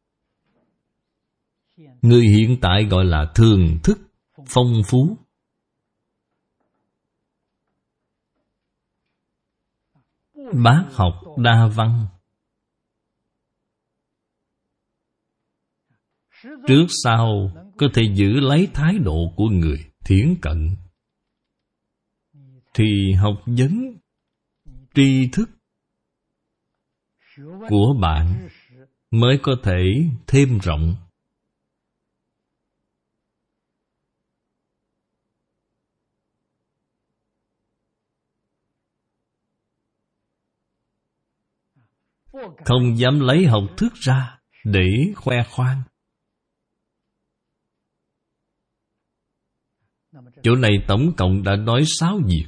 Người hiện tại gọi là thường thức phong phú. Bác học đa văn. Trước sau có thể giữ lấy thái độ của người thiển cận, thì học vấn, tri thức của bạn mới có thể thêm rộng. Không dám lấy học thức ra để khoe khoang. Chỗ này tổng cộng đã nói sáu việc.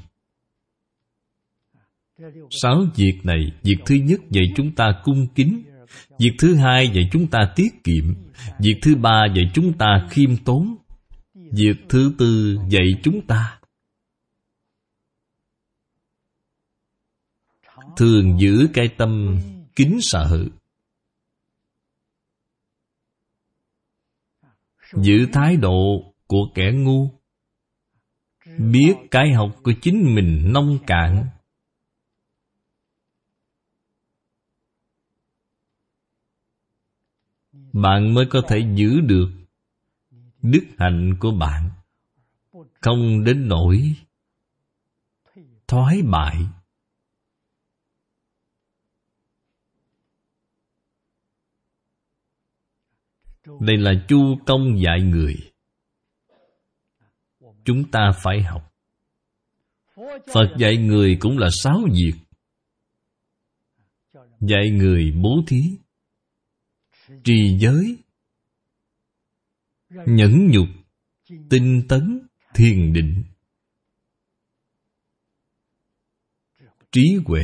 Sáu việc này, việc thứ nhất dạy chúng ta cung kính, việc thứ hai dạy chúng ta tiết kiệm, việc thứ ba dạy chúng ta khiêm tốn, việc thứ tư dạy chúng ta thường giữ cái tâm kính sợ, giữ thái độ của kẻ ngu, biết cái học của chính mình nông cạn. Bạn mới có thể giữ được đức hạnh của bạn, không đến nỗi thoái bại. Đây là chu công dạy người. Chúng ta phải học. Phật dạy người cũng là sáu việc. Dạy người bố thí, trì giới, nhẫn nhục, tinh tấn, thiền định, trí huệ.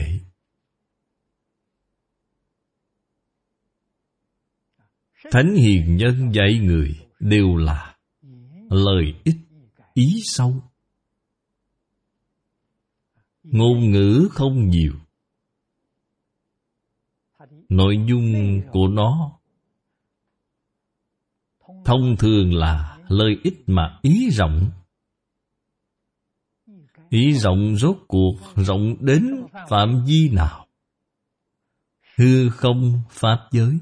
Thánh hiền nhân dạy người đều là lời ích, ý sâu. Ngôn ngữ không nhiều, nội dung của nó thông thường là lời ít mà ý rộng. Ý rộng rốt cuộc rộng đến phạm vi nào? Hư không pháp giới.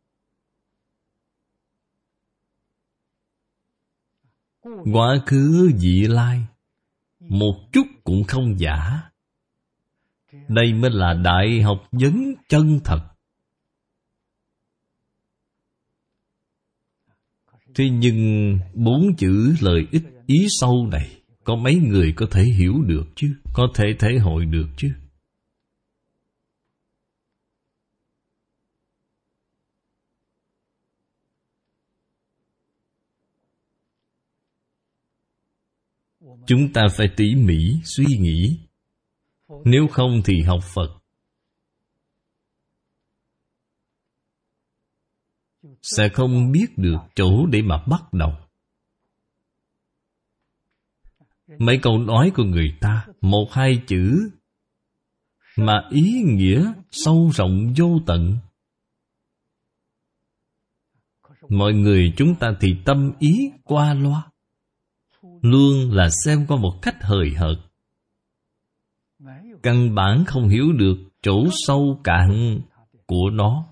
Quá khứ vị lai, một chút cũng không giả. Đây mới là đại học vấn chân thật. Thế nhưng bốn chữ lời ích ý sâu này, có mấy người có thể hiểu được chứ, có thể thể hội được chứ? Chúng ta phải tỉ mỉ suy nghĩ. Nếu không thì học Phật sẽ không biết được chỗ để mà bắt đầu. Mấy câu nói của người ta, một hai chữ mà ý nghĩa sâu rộng vô tận. Mọi người chúng ta thì tâm ý qua loa, luôn là xem qua một cách hời hợt, căn bản không hiểu được chỗ sâu cạn của nó.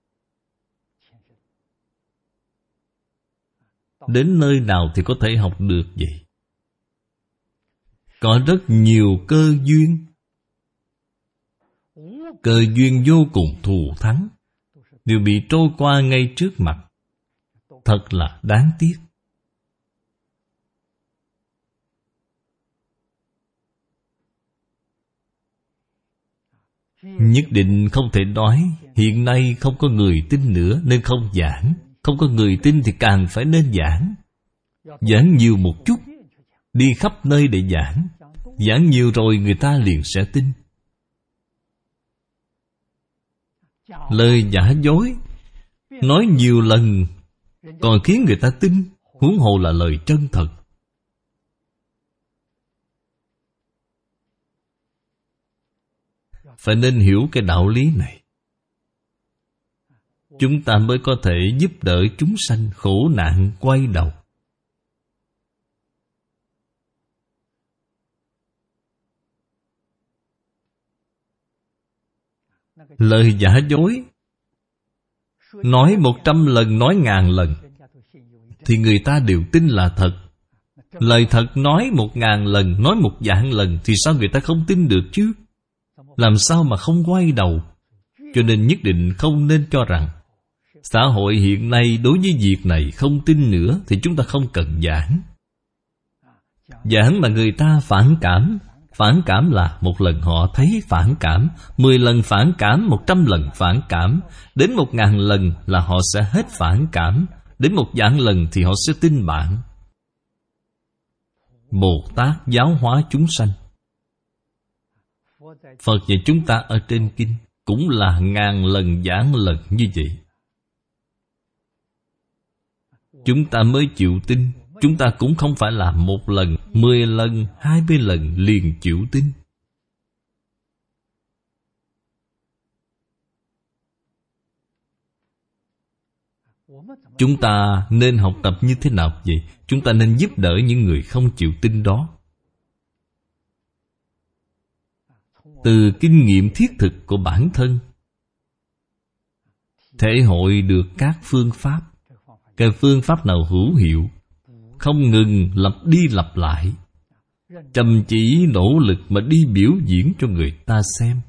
Đến nơi nào thì có thể học được vậy? Có rất nhiều cơ duyên, cơ duyên vô cùng thù thắng, đều bị trôi qua ngay trước mặt. Thật là đáng tiếc. Nhất định không thể nói hiện nay không có người tin nữa nên không giảng. Không có người tin thì càng phải nên giảng. Giảng nhiều một chút, đi khắp nơi để giảng. Giảng nhiều rồi người ta liền sẽ tin. Lời giả dối nói nhiều lần còn khiến người ta tin, huống hồ là lời chân thật. Phải nên hiểu cái đạo lý này, chúng ta mới có thể giúp đỡ chúng sanh khổ nạn quay đầu. Lời giả dối nói một trăm lần, nói ngàn lần thì người ta đều tin là thật. Lời thật nói một ngàn lần, nói một vạn lần thì sao người ta không tin được chứ? Làm sao mà không quay đầu? Cho nên nhất định không nên cho rằng xã hội hiện nay đối với việc này không tin nữa thì chúng ta không cần giảng. Giảng mà người ta phản cảm. Phản cảm là một lần họ thấy phản cảm, mười lần phản cảm, một trăm lần phản cảm, đến một ngàn lần là họ sẽ hết phản cảm, đến một vạn lần thì họ sẽ tin bạn. Bồ Tát giáo hóa chúng sanh, Phật và chúng ta ở trên kinh cũng là ngàn lần giảng lần như vậy. Chúng ta mới chịu tin. Chúng ta cũng không phải là một lần, mười lần, hai mươi lần liền chịu tin. Chúng ta nên học tập như thế nào vậy? Chúng ta nên giúp đỡ những người không chịu tin đó. Từ kinh nghiệm thiết thực của bản thân, thể hội được các phương pháp. Cái phương pháp nào hữu hiệu, không ngừng lặp đi lặp lại, chăm chỉ nỗ lực mà đi biểu diễn cho người ta xem.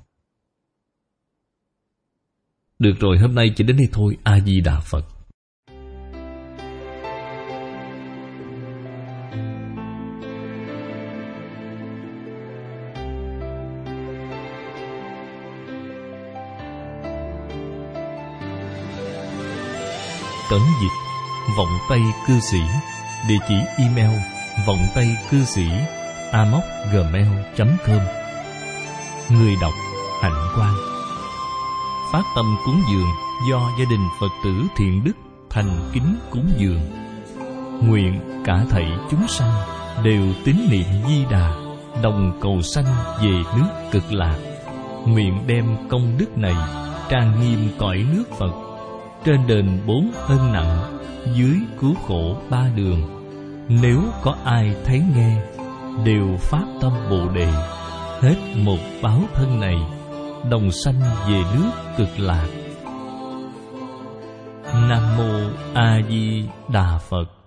Được rồi, hôm nay chỉ đến đây thôi. A Di Đà Phật. Cẩn dịch Vọng Tây Cư Sĩ. Địa chỉ email vọng tây cư sĩ a m o c gmail chấm com. Người đọc Hạnh Quang. Phát tâm cúng dường do gia đình Phật tử Thiện Đức thành kính cúng dường. Nguyện cả thảy chúng sanh đều tín niệm Di Đà, đồng cầu sanh về nước Cực Lạc. Nguyện đem công đức này trang nghiêm cõi nước Phật, trên đền bốn ân nặng, dưới cứu khổ ba đường. Nếu có ai thấy nghe, đều phát tâm Bồ Đề, hết một báo thân này, đồng sanh về nước Cực Lạc. Nam Mô A Di Đà Phật.